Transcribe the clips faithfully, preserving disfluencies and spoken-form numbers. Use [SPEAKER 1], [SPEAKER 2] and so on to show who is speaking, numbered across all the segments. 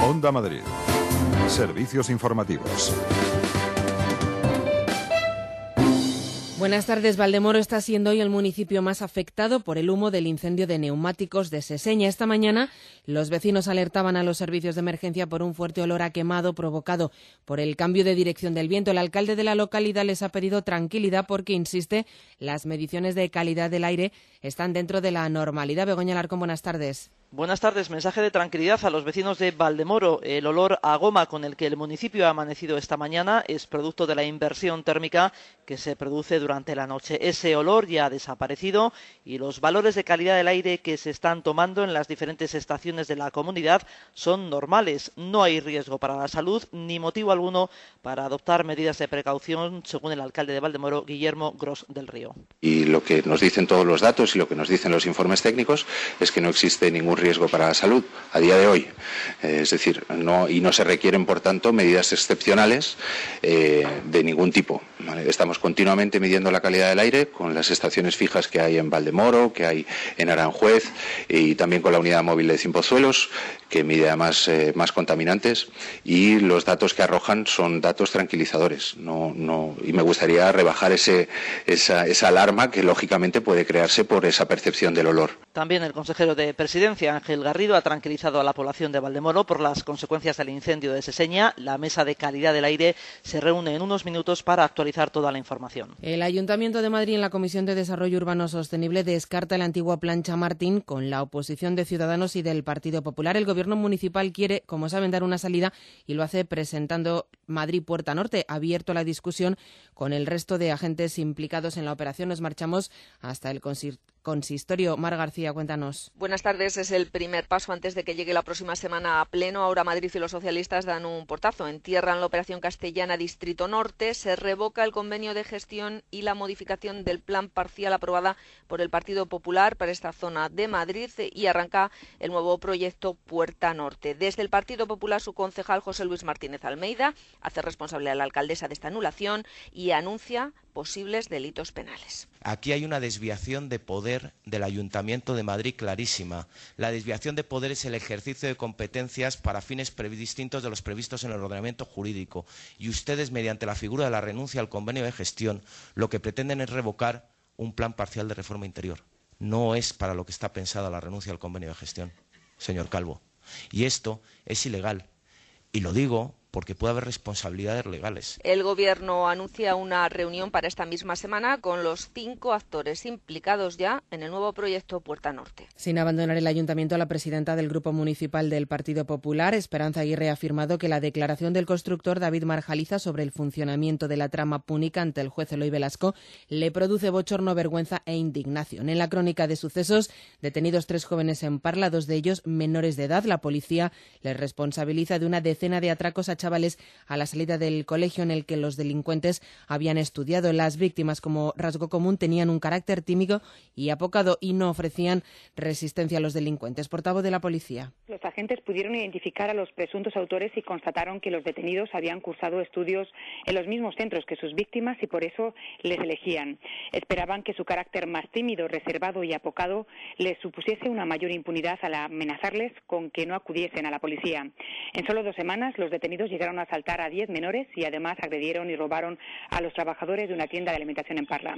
[SPEAKER 1] Onda Madrid. Servicios informativos.
[SPEAKER 2] Buenas tardes. Valdemoro está siendo hoy el municipio más afectado por el humo del incendio de neumáticos de Seseña. Esta mañana los vecinos alertaban a los servicios de emergencia por un fuerte olor a quemado provocado por el cambio de dirección del viento. El alcalde de la localidad les ha pedido tranquilidad porque, insiste, las mediciones de calidad del aire están dentro de la normalidad. Begoña Alarcón, buenas tardes.
[SPEAKER 3] Buenas tardes. Mensaje de tranquilidad a los vecinos de Valdemoro. El olor a goma con el que el municipio ha amanecido esta mañana es producto de la inversión térmica que se produce durante la noche. Ese olor ya ha desaparecido y los valores de calidad del aire que se están tomando en las diferentes estaciones de la comunidad son normales. No hay riesgo para la salud ni motivo alguno para adoptar medidas de precaución, según el alcalde de Valdemoro, Guillermo Gros del Río.
[SPEAKER 4] Y lo que nos dicen todos los datos y lo que nos dicen los informes técnicos es que no existe ningún riesgo para la salud a día de hoy. Eh, es decir, no, y no se requieren, por tanto, medidas excepcionales eh, de ningún tipo. ¿Vale? Estamos continuamente midiendo la calidad del aire con las estaciones fijas que hay en Valdemoro, que hay en Aranjuez y también con la unidad móvil de Cienpozuelos, que mide además eh, más contaminantes, y los datos que arrojan son datos tranquilizadores. No, no, y me gustaría rebajar ese, esa, esa alarma que lógicamente puede crearse por esa percepción del olor.
[SPEAKER 3] También el consejero de Presidencia, Ángel Garrido, ha tranquilizado a la población de Valdemoro por las consecuencias del incendio de Seseña. La mesa de calidad del aire se reúne en unos minutos para actualizar toda la información.
[SPEAKER 2] El Ayuntamiento de Madrid, en la Comisión de Desarrollo Urbano Sostenible, descarta el antiguo Plan Chamartín con la oposición de Ciudadanos y del Partido Popular. El Gobierno municipal quiere, como saben, dar una salida y lo hace presentando Madrid Puerta Norte. Ha abierto la discusión con el resto de agentes implicados en la operación. Nos marchamos hasta el consistorio. Mar García, cuéntanos.
[SPEAKER 5] Buenas tardes. Es el primer paso antes de que llegue la próxima semana a pleno. Ahora Madrid y los socialistas dan un portazo. Entierran la operación castellana Distrito Norte, se revoca el convenio de gestión y la modificación del plan parcial aprobada por el Partido Popular para esta zona de Madrid, y arranca el nuevo proyecto Puerta Norte. Desde el Partido Popular, su concejal José Luis Martínez Almeida hace responsable a la alcaldesa de esta anulación y anuncia posibles delitos penales.
[SPEAKER 6] Aquí hay una desviación de poder del Ayuntamiento de Madrid clarísima. La desviación de poder es el ejercicio de competencias para fines distintos de los previstos en el ordenamiento jurídico. Y ustedes, mediante la figura de la renuncia al convenio de gestión, lo que pretenden es revocar un plan parcial de reforma interior. No es para lo que está pensada la renuncia al convenio de gestión, señor Calvo. Y esto es ilegal. Y lo digo porque puede haber responsabilidades legales.
[SPEAKER 5] El Gobierno anuncia una reunión para esta misma semana con los cinco actores implicados ya en el nuevo proyecto Puerta Norte.
[SPEAKER 2] Sin abandonar el ayuntamiento, la presidenta del Grupo Municipal del Partido Popular, Esperanza Aguirre, ha afirmado que la declaración del constructor David Marjaliza sobre el funcionamiento de la trama púnica ante el juez Eloy Velasco le produce bochorno, vergüenza e indignación. En la crónica de sucesos, detenidos tres jóvenes en Parla, dos de ellos menores de edad. La policía les responsabiliza de una decena de atracos a chavales a la salida del colegio en el que los delincuentes habían estudiado. Las víctimas, como rasgo común, tenían un carácter tímido y apocado y no ofrecían resistencia a los delincuentes. Portavoz de la policía.
[SPEAKER 7] Los agentes pudieron identificar a los presuntos autores y constataron que los detenidos habían cursado estudios en los mismos centros que sus víctimas y por eso les elegían. Esperaban que su carácter más tímido, reservado y apocado les supusiese una mayor impunidad al amenazarles con que no acudiesen a la policía. En solo dos semanas, los detenidos llegaron a asaltar a diez menores y además agredieron y robaron a los trabajadores de una tienda de alimentación en Parla.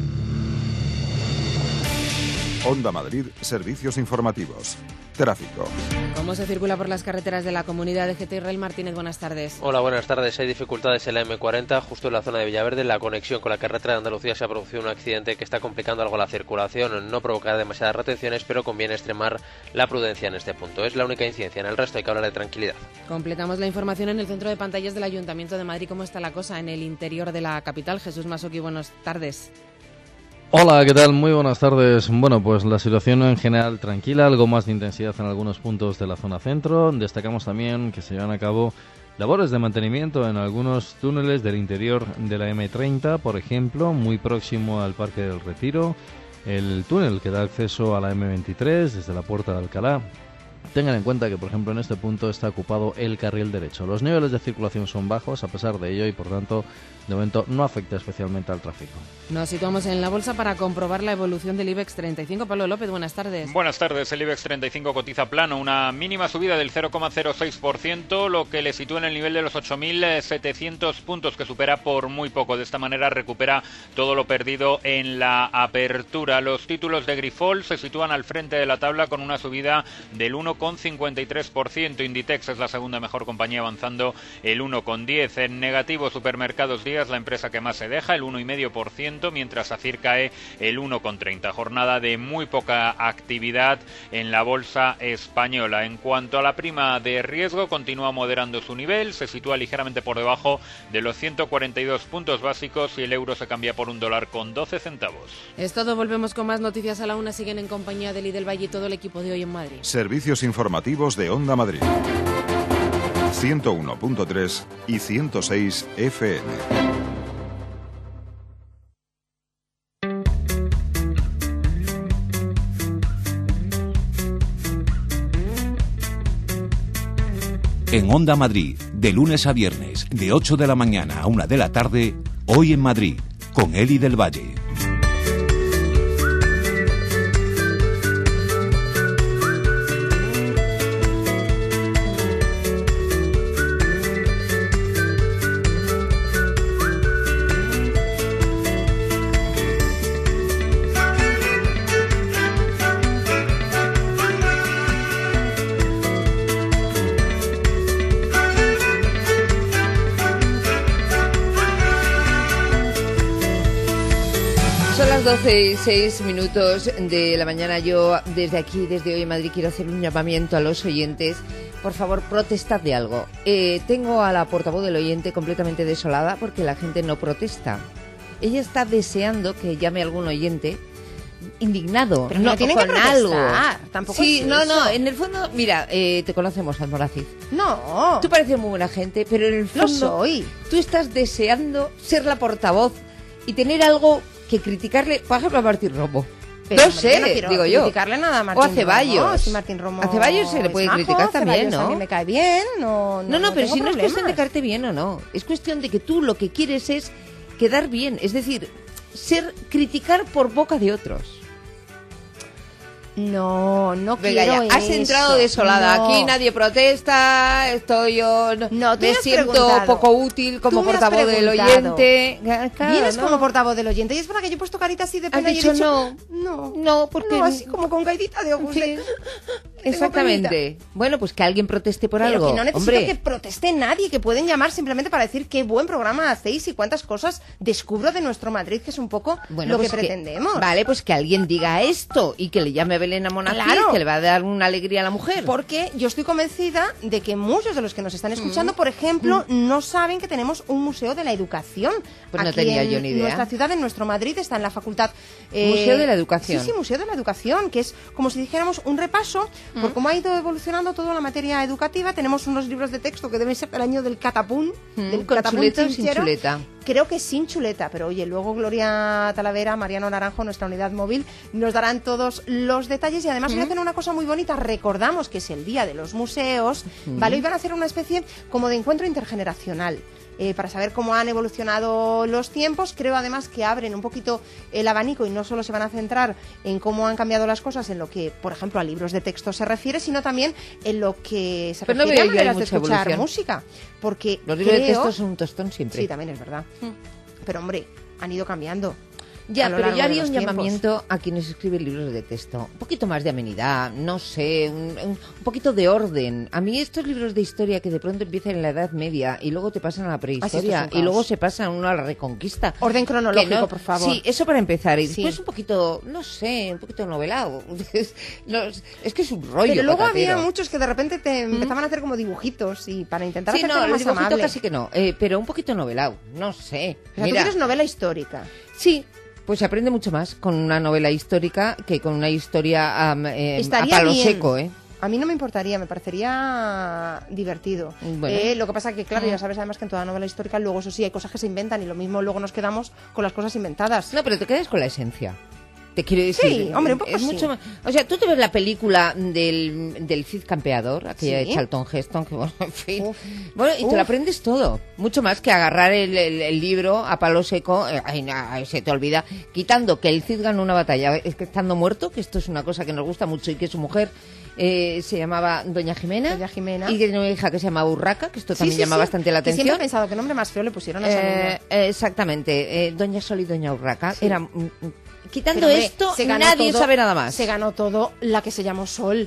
[SPEAKER 1] Onda Madrid, servicios informativos. Tráfico.
[SPEAKER 2] ¿Cómo se circula por las carreteras de la comunidad de G T? Israel Martínez, buenas tardes.
[SPEAKER 8] Hola, buenas tardes. Hay dificultades en la eme cuarenta, justo en la zona de Villaverde. En la conexión con la carretera de Andalucía se ha producido un accidente que está complicando algo la circulación. No provocará demasiadas retenciones, pero conviene extremar la prudencia en este punto. Es la única incidencia. En el resto hay que hablar de tranquilidad.
[SPEAKER 2] Completamos la información en el centro de pantallas del Ayuntamiento de Madrid. ¿Cómo está la cosa en el interior de la capital? Jesús Masoki, buenas tardes.
[SPEAKER 9] Hola, ¿qué tal? Muy buenas tardes. Bueno, pues la situación en general tranquila, algo más de intensidad en algunos puntos de la zona centro. Destacamos también que se llevan a cabo labores de mantenimiento en algunos túneles del interior de la eme treinta, por ejemplo, muy próximo al Parque del Retiro, el túnel que da acceso a la eme veintitrés desde la Puerta de Alcalá, Tengan en cuenta que, por ejemplo, en este punto está ocupado el carril derecho. Los niveles de circulación son bajos a pesar de ello y, por tanto, de momento no afecta especialmente al tráfico.
[SPEAKER 2] Nos situamos en la bolsa para comprobar la evolución del IBEX treinta y cinco. Pablo López, buenas tardes.
[SPEAKER 10] Buenas tardes. El IBEX treinta y cinco cotiza plano, una mínima subida del cero coma cero seis por ciento, lo que le sitúa en el nivel de los ocho mil setecientos puntos, que supera por muy poco. De esta manera recupera todo lo perdido en la apertura. Los títulos de Grifols se sitúan al frente de la tabla con una subida del uno coma cincuenta y tres por ciento. Inditex es la segunda mejor compañía, avanzando el uno coma diez por ciento. En negativo, Supermercados Díaz, la empresa que más se deja, el uno coma cinco por ciento, mientras ACIR cae el uno coma treinta por ciento. Jornada de muy poca actividad en la bolsa española. En cuanto a la prima de riesgo, continúa moderando su nivel, se sitúa ligeramente por debajo de los ciento cuarenta y dos puntos básicos y el euro se cambia por un dólar con doce centavos.
[SPEAKER 2] Es todo, volvemos con más noticias a la una. Siguen en compañía de Eli del Valle y todo el equipo de Hoy en Madrid.
[SPEAKER 1] Servicios informativos de Onda Madrid. ciento uno punto tres y ciento seis F M.
[SPEAKER 11] En Onda Madrid, de lunes a viernes, de ocho de la mañana a una de la tarde, Hoy en Madrid, con Eli del Valle.
[SPEAKER 12] doce y seis minutos de la mañana. Yo desde aquí, desde Hoy en Madrid, quiero hacer un llamamiento a los oyentes. Por favor, protestad de algo. Eh, tengo a la portavoz del oyente completamente desolada porque la gente no protesta. Ella está deseando que llame algún oyente indignado,
[SPEAKER 13] pero
[SPEAKER 12] no,
[SPEAKER 13] no tiene
[SPEAKER 12] con
[SPEAKER 13] que protestar,
[SPEAKER 12] algo.
[SPEAKER 13] tampoco
[SPEAKER 12] sí,
[SPEAKER 13] es
[SPEAKER 12] no,
[SPEAKER 13] eso.
[SPEAKER 12] no, en el fondo, mira, eh, te conocemos, Almoraciz.
[SPEAKER 13] No.
[SPEAKER 12] Tú pareces muy buena gente, pero en el fondo
[SPEAKER 13] Lo soy.
[SPEAKER 12] Tú estás deseando ser la portavoz y tener algo que criticarle, por ejemplo, a Martín Romo.
[SPEAKER 13] Pero,
[SPEAKER 12] no
[SPEAKER 13] hombre,
[SPEAKER 12] sé,
[SPEAKER 13] no quiero
[SPEAKER 12] digo yo.
[SPEAKER 13] criticarle nada a Martín
[SPEAKER 12] o a Ceballos.
[SPEAKER 13] Romo. Si Martín Romo
[SPEAKER 12] a Ceballos se le puede
[SPEAKER 13] es majo,
[SPEAKER 12] criticar también,
[SPEAKER 13] Ceballos
[SPEAKER 12] ¿no?
[SPEAKER 13] también me cae bien. No, no,
[SPEAKER 12] no, no,
[SPEAKER 13] no
[SPEAKER 12] pero
[SPEAKER 13] tengo
[SPEAKER 12] si no es cuestión de
[SPEAKER 13] problemas.
[SPEAKER 12] caerte bien o no. Es cuestión de que tú lo que quieres es quedar bien. Es decir, ser criticar por boca de otros.
[SPEAKER 13] No, no
[SPEAKER 12] Venga,
[SPEAKER 13] quiero
[SPEAKER 12] ya, has
[SPEAKER 13] eso.
[SPEAKER 12] entrado desolada.
[SPEAKER 13] No.
[SPEAKER 12] Aquí nadie protesta, estoy yo... No,
[SPEAKER 13] No, tú me
[SPEAKER 12] me
[SPEAKER 13] has
[SPEAKER 12] siento
[SPEAKER 13] preguntado.
[SPEAKER 12] poco útil como
[SPEAKER 13] Tú me has
[SPEAKER 12] portavoz del
[SPEAKER 13] preguntado.
[SPEAKER 12] oyente. Claro,
[SPEAKER 13] Vienes
[SPEAKER 12] ¿no?
[SPEAKER 13] como portavoz del oyente y es verdad que yo he puesto carita así de pena
[SPEAKER 12] Has
[SPEAKER 13] y he
[SPEAKER 12] dicho
[SPEAKER 13] dicho
[SPEAKER 12] no.
[SPEAKER 13] no,
[SPEAKER 12] No, porque...
[SPEAKER 13] no, así como con caidita de ojos.
[SPEAKER 12] Sí.
[SPEAKER 13] de-
[SPEAKER 12] Exactamente. Bueno, pues que alguien proteste por
[SPEAKER 13] Pero
[SPEAKER 12] algo.
[SPEAKER 13] que no necesito
[SPEAKER 12] Hombre.
[SPEAKER 13] que proteste nadie, que pueden llamar simplemente para decir qué buen programa hacéis y cuántas cosas descubro de nuestro Madrid, que es un poco
[SPEAKER 12] Bueno,
[SPEAKER 13] lo
[SPEAKER 12] pues
[SPEAKER 13] que pretendemos.
[SPEAKER 12] Vale, pues que alguien diga esto y que le llame a Belén Monacid,
[SPEAKER 13] Claro.
[SPEAKER 12] que le va a dar una alegría a la mujer.
[SPEAKER 13] Porque yo estoy convencida de que muchos de los que nos están escuchando,
[SPEAKER 12] Mm.
[SPEAKER 13] por ejemplo, no saben que tenemos un museo de la educación.
[SPEAKER 12] Pues no
[SPEAKER 13] Aquí
[SPEAKER 12] tenía
[SPEAKER 13] en
[SPEAKER 12] yo ni idea.
[SPEAKER 13] nuestra ciudad, en nuestro Madrid, está en la facultad... eh,
[SPEAKER 12] Museo de la Educación.
[SPEAKER 13] Sí, sí, Museo de la Educación, que es como si dijéramos un repaso por cómo ha ido evolucionando toda la materia educativa. Tenemos unos libros de texto que deben ser del año del catapún,
[SPEAKER 12] Mm,
[SPEAKER 13] del
[SPEAKER 12] ¿con
[SPEAKER 13] catapún
[SPEAKER 12] chuleta o sin
[SPEAKER 13] chinchero.
[SPEAKER 12] chuleta?
[SPEAKER 13] Creo que sin chuleta, pero oye, luego Gloria Talavera, Mariano Naranjo, nuestra unidad móvil, nos darán todos los detalles y además voy a hacer una cosa muy bonita. Recordamos que es el Día de los Museos, ¿vale? Y van a hacer una especie como de encuentro intergeneracional. Eh, para saber cómo han evolucionado los tiempos. Creo además que abren un poquito el abanico y no solo se van a centrar en cómo han cambiado las cosas en lo que, por ejemplo, a libros de texto se refiere, sino también en lo que se
[SPEAKER 12] Pero no
[SPEAKER 13] refiere
[SPEAKER 12] veo
[SPEAKER 13] a
[SPEAKER 12] yo ahí
[SPEAKER 13] maneras de
[SPEAKER 12] mucha
[SPEAKER 13] escuchar
[SPEAKER 12] evolución.
[SPEAKER 13] música. Porque
[SPEAKER 12] Los libros de
[SPEAKER 13] creo-
[SPEAKER 12] texto son un tostón siempre.
[SPEAKER 13] Sí, también es verdad. Pero hombre, han ido cambiando.
[SPEAKER 12] Ya,
[SPEAKER 13] a lo
[SPEAKER 12] pero
[SPEAKER 13] largo
[SPEAKER 12] yo
[SPEAKER 13] de
[SPEAKER 12] haría
[SPEAKER 13] los
[SPEAKER 12] un
[SPEAKER 13] tiempos.
[SPEAKER 12] llamamiento a quienes escriben libros de texto. Un poquito más de amenidad, no sé, un, un- un poquito de orden. A mí estos libros de historia que de pronto empiezan en la Edad Media y luego te pasan a la
[SPEAKER 13] Ah, sí,
[SPEAKER 12] prehistoria
[SPEAKER 13] esto es un
[SPEAKER 12] y luego
[SPEAKER 13] caos.
[SPEAKER 12] se pasan uno a la Reconquista.
[SPEAKER 13] Orden cronológico,
[SPEAKER 12] Que no-
[SPEAKER 13] por favor.
[SPEAKER 12] Sí, eso para empezar. Y
[SPEAKER 13] Sí.
[SPEAKER 12] después un poquito, no sé, un poquito novelado. No, es que es un rollo
[SPEAKER 13] Pero luego
[SPEAKER 12] patatero.
[SPEAKER 13] había muchos que de repente te empezaban a hacer como dibujitos y para intentar
[SPEAKER 12] Sí,
[SPEAKER 13] hacerte
[SPEAKER 12] no, el
[SPEAKER 13] más
[SPEAKER 12] dibujito
[SPEAKER 13] amable.
[SPEAKER 12] casi que no, eh, pero un poquito novelado, no sé.
[SPEAKER 13] O sea, tú
[SPEAKER 12] Mira,
[SPEAKER 13] quieres novela histórica.
[SPEAKER 12] sí, pues se aprende mucho más con una novela histórica que con una historia am, eh, a
[SPEAKER 13] Estaría
[SPEAKER 12] palo
[SPEAKER 13] bien.
[SPEAKER 12] seco, ¿eh?
[SPEAKER 13] A mí no me importaría, me parecería divertido.
[SPEAKER 12] Bueno.
[SPEAKER 13] Eh, lo que pasa que, claro, ya sabes además que en toda novela histórica luego, eso sí, hay cosas que se inventan y lo mismo luego nos quedamos con las cosas inventadas.
[SPEAKER 12] No, pero te quedas con la esencia. Te quiero decir,
[SPEAKER 13] Sí, hombre, un poco
[SPEAKER 12] es
[SPEAKER 13] sí.
[SPEAKER 12] mucho más... O sea, tú te ves la película del, del Cid Campeador, aquella
[SPEAKER 13] Sí.
[SPEAKER 12] de Charlton Heston, que bueno, en fin.
[SPEAKER 13] Uf.
[SPEAKER 12] Bueno, y te
[SPEAKER 13] Uf.
[SPEAKER 12] lo aprendes todo. Mucho más que agarrar el, el- el libro a palo seco, eh, ay, na- ay, se te olvida, quitando que el Cid ganó una batalla, es que estando muerto, que esto es una cosa que nos gusta mucho, y que su mujer eh, se llamaba Doña Jimena,
[SPEAKER 13] Doña Jimena.
[SPEAKER 12] y que tiene una hija que se llama Urraca, que esto
[SPEAKER 13] Sí,
[SPEAKER 12] también
[SPEAKER 13] sí,
[SPEAKER 12] llama
[SPEAKER 13] sí,
[SPEAKER 12] bastante la
[SPEAKER 13] que siempre
[SPEAKER 12] atención.
[SPEAKER 13] he pensado que nombre más feo le pusieron a esa
[SPEAKER 12] Eh,
[SPEAKER 13] niña.
[SPEAKER 12] eh, exactamente, eh, Doña Sol y Doña Urraca.
[SPEAKER 13] Sí.
[SPEAKER 12] Era, mm, mm, quitando
[SPEAKER 13] Pero, hombre,
[SPEAKER 12] esto,
[SPEAKER 13] se ganó
[SPEAKER 12] nadie
[SPEAKER 13] todo-
[SPEAKER 12] sabe nada más.
[SPEAKER 13] Se ganó todo la que se llamó Sol.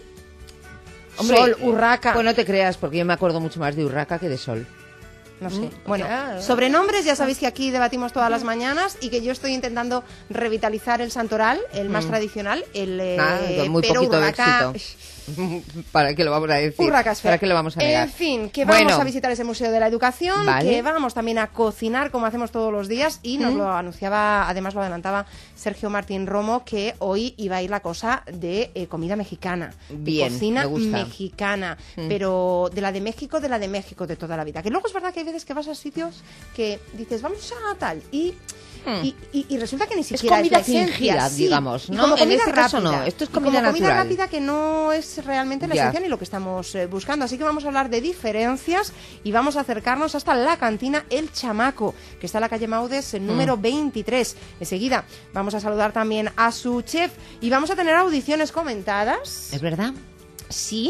[SPEAKER 12] Hombre,
[SPEAKER 13] Sol,
[SPEAKER 12] eh,
[SPEAKER 13] Urraca.
[SPEAKER 12] Pues no te creas, porque yo me acuerdo mucho más de Urraca que de Sol.
[SPEAKER 13] No sé.
[SPEAKER 12] Mm,
[SPEAKER 13] Bueno,
[SPEAKER 12] claro.
[SPEAKER 13] sobre nombres ya sabéis que aquí debatimos todas las mañanas y que yo estoy intentando revitalizar el santoral, el más
[SPEAKER 12] Mm.
[SPEAKER 13] tradicional, el eh,
[SPEAKER 12] Ah, con muy
[SPEAKER 13] pero
[SPEAKER 12] poquito
[SPEAKER 13] Urraca-
[SPEAKER 12] de éxito. ¿Para qué lo vamos a decir?
[SPEAKER 13] Urraca es feo.
[SPEAKER 12] ¿Para qué lo vamos a negar?
[SPEAKER 13] En fin, que vamos
[SPEAKER 12] Bueno.
[SPEAKER 13] a visitar ese Museo de la Educación,
[SPEAKER 12] Vale.
[SPEAKER 13] que vamos también a cocinar como hacemos todos los días y nos
[SPEAKER 12] Mm.
[SPEAKER 13] lo anunciaba, además lo adelantaba Sergio Martín Romo, que hoy iba a ir la cosa de eh, comida mexicana, de
[SPEAKER 12] Bien,
[SPEAKER 13] cocina
[SPEAKER 12] me gusta.
[SPEAKER 13] mexicana,
[SPEAKER 12] Mm.
[SPEAKER 13] pero de la de México, de la de México de toda la vida. Que luego es verdad que hay veces que vas a sitios que dices, vamos a tal, y...
[SPEAKER 12] Mm.
[SPEAKER 13] Y, y- y resulta que ni
[SPEAKER 12] Es
[SPEAKER 13] siquiera
[SPEAKER 12] comida
[SPEAKER 13] la esencia,
[SPEAKER 12] fingida,
[SPEAKER 13] sí.
[SPEAKER 12] digamos,
[SPEAKER 13] Y
[SPEAKER 12] ¿no?
[SPEAKER 13] como
[SPEAKER 12] En
[SPEAKER 13] comida
[SPEAKER 12] este caso no,
[SPEAKER 13] rápida.
[SPEAKER 12] esto es
[SPEAKER 13] Y
[SPEAKER 12] comida
[SPEAKER 13] como comida
[SPEAKER 12] natural.
[SPEAKER 13] rápida que no es realmente la
[SPEAKER 12] Ya.
[SPEAKER 13] esencia ni lo que estamos eh, buscando. Así que vamos a hablar de diferencias y vamos a acercarnos hasta la cantina El Chamaco, que está en la calle Maudes, el número
[SPEAKER 12] Mm.
[SPEAKER 13] veintitrés. Enseguida vamos a saludar también a su chef y vamos a tener audiciones comentadas.
[SPEAKER 12] ¿Es verdad?
[SPEAKER 13] Sí.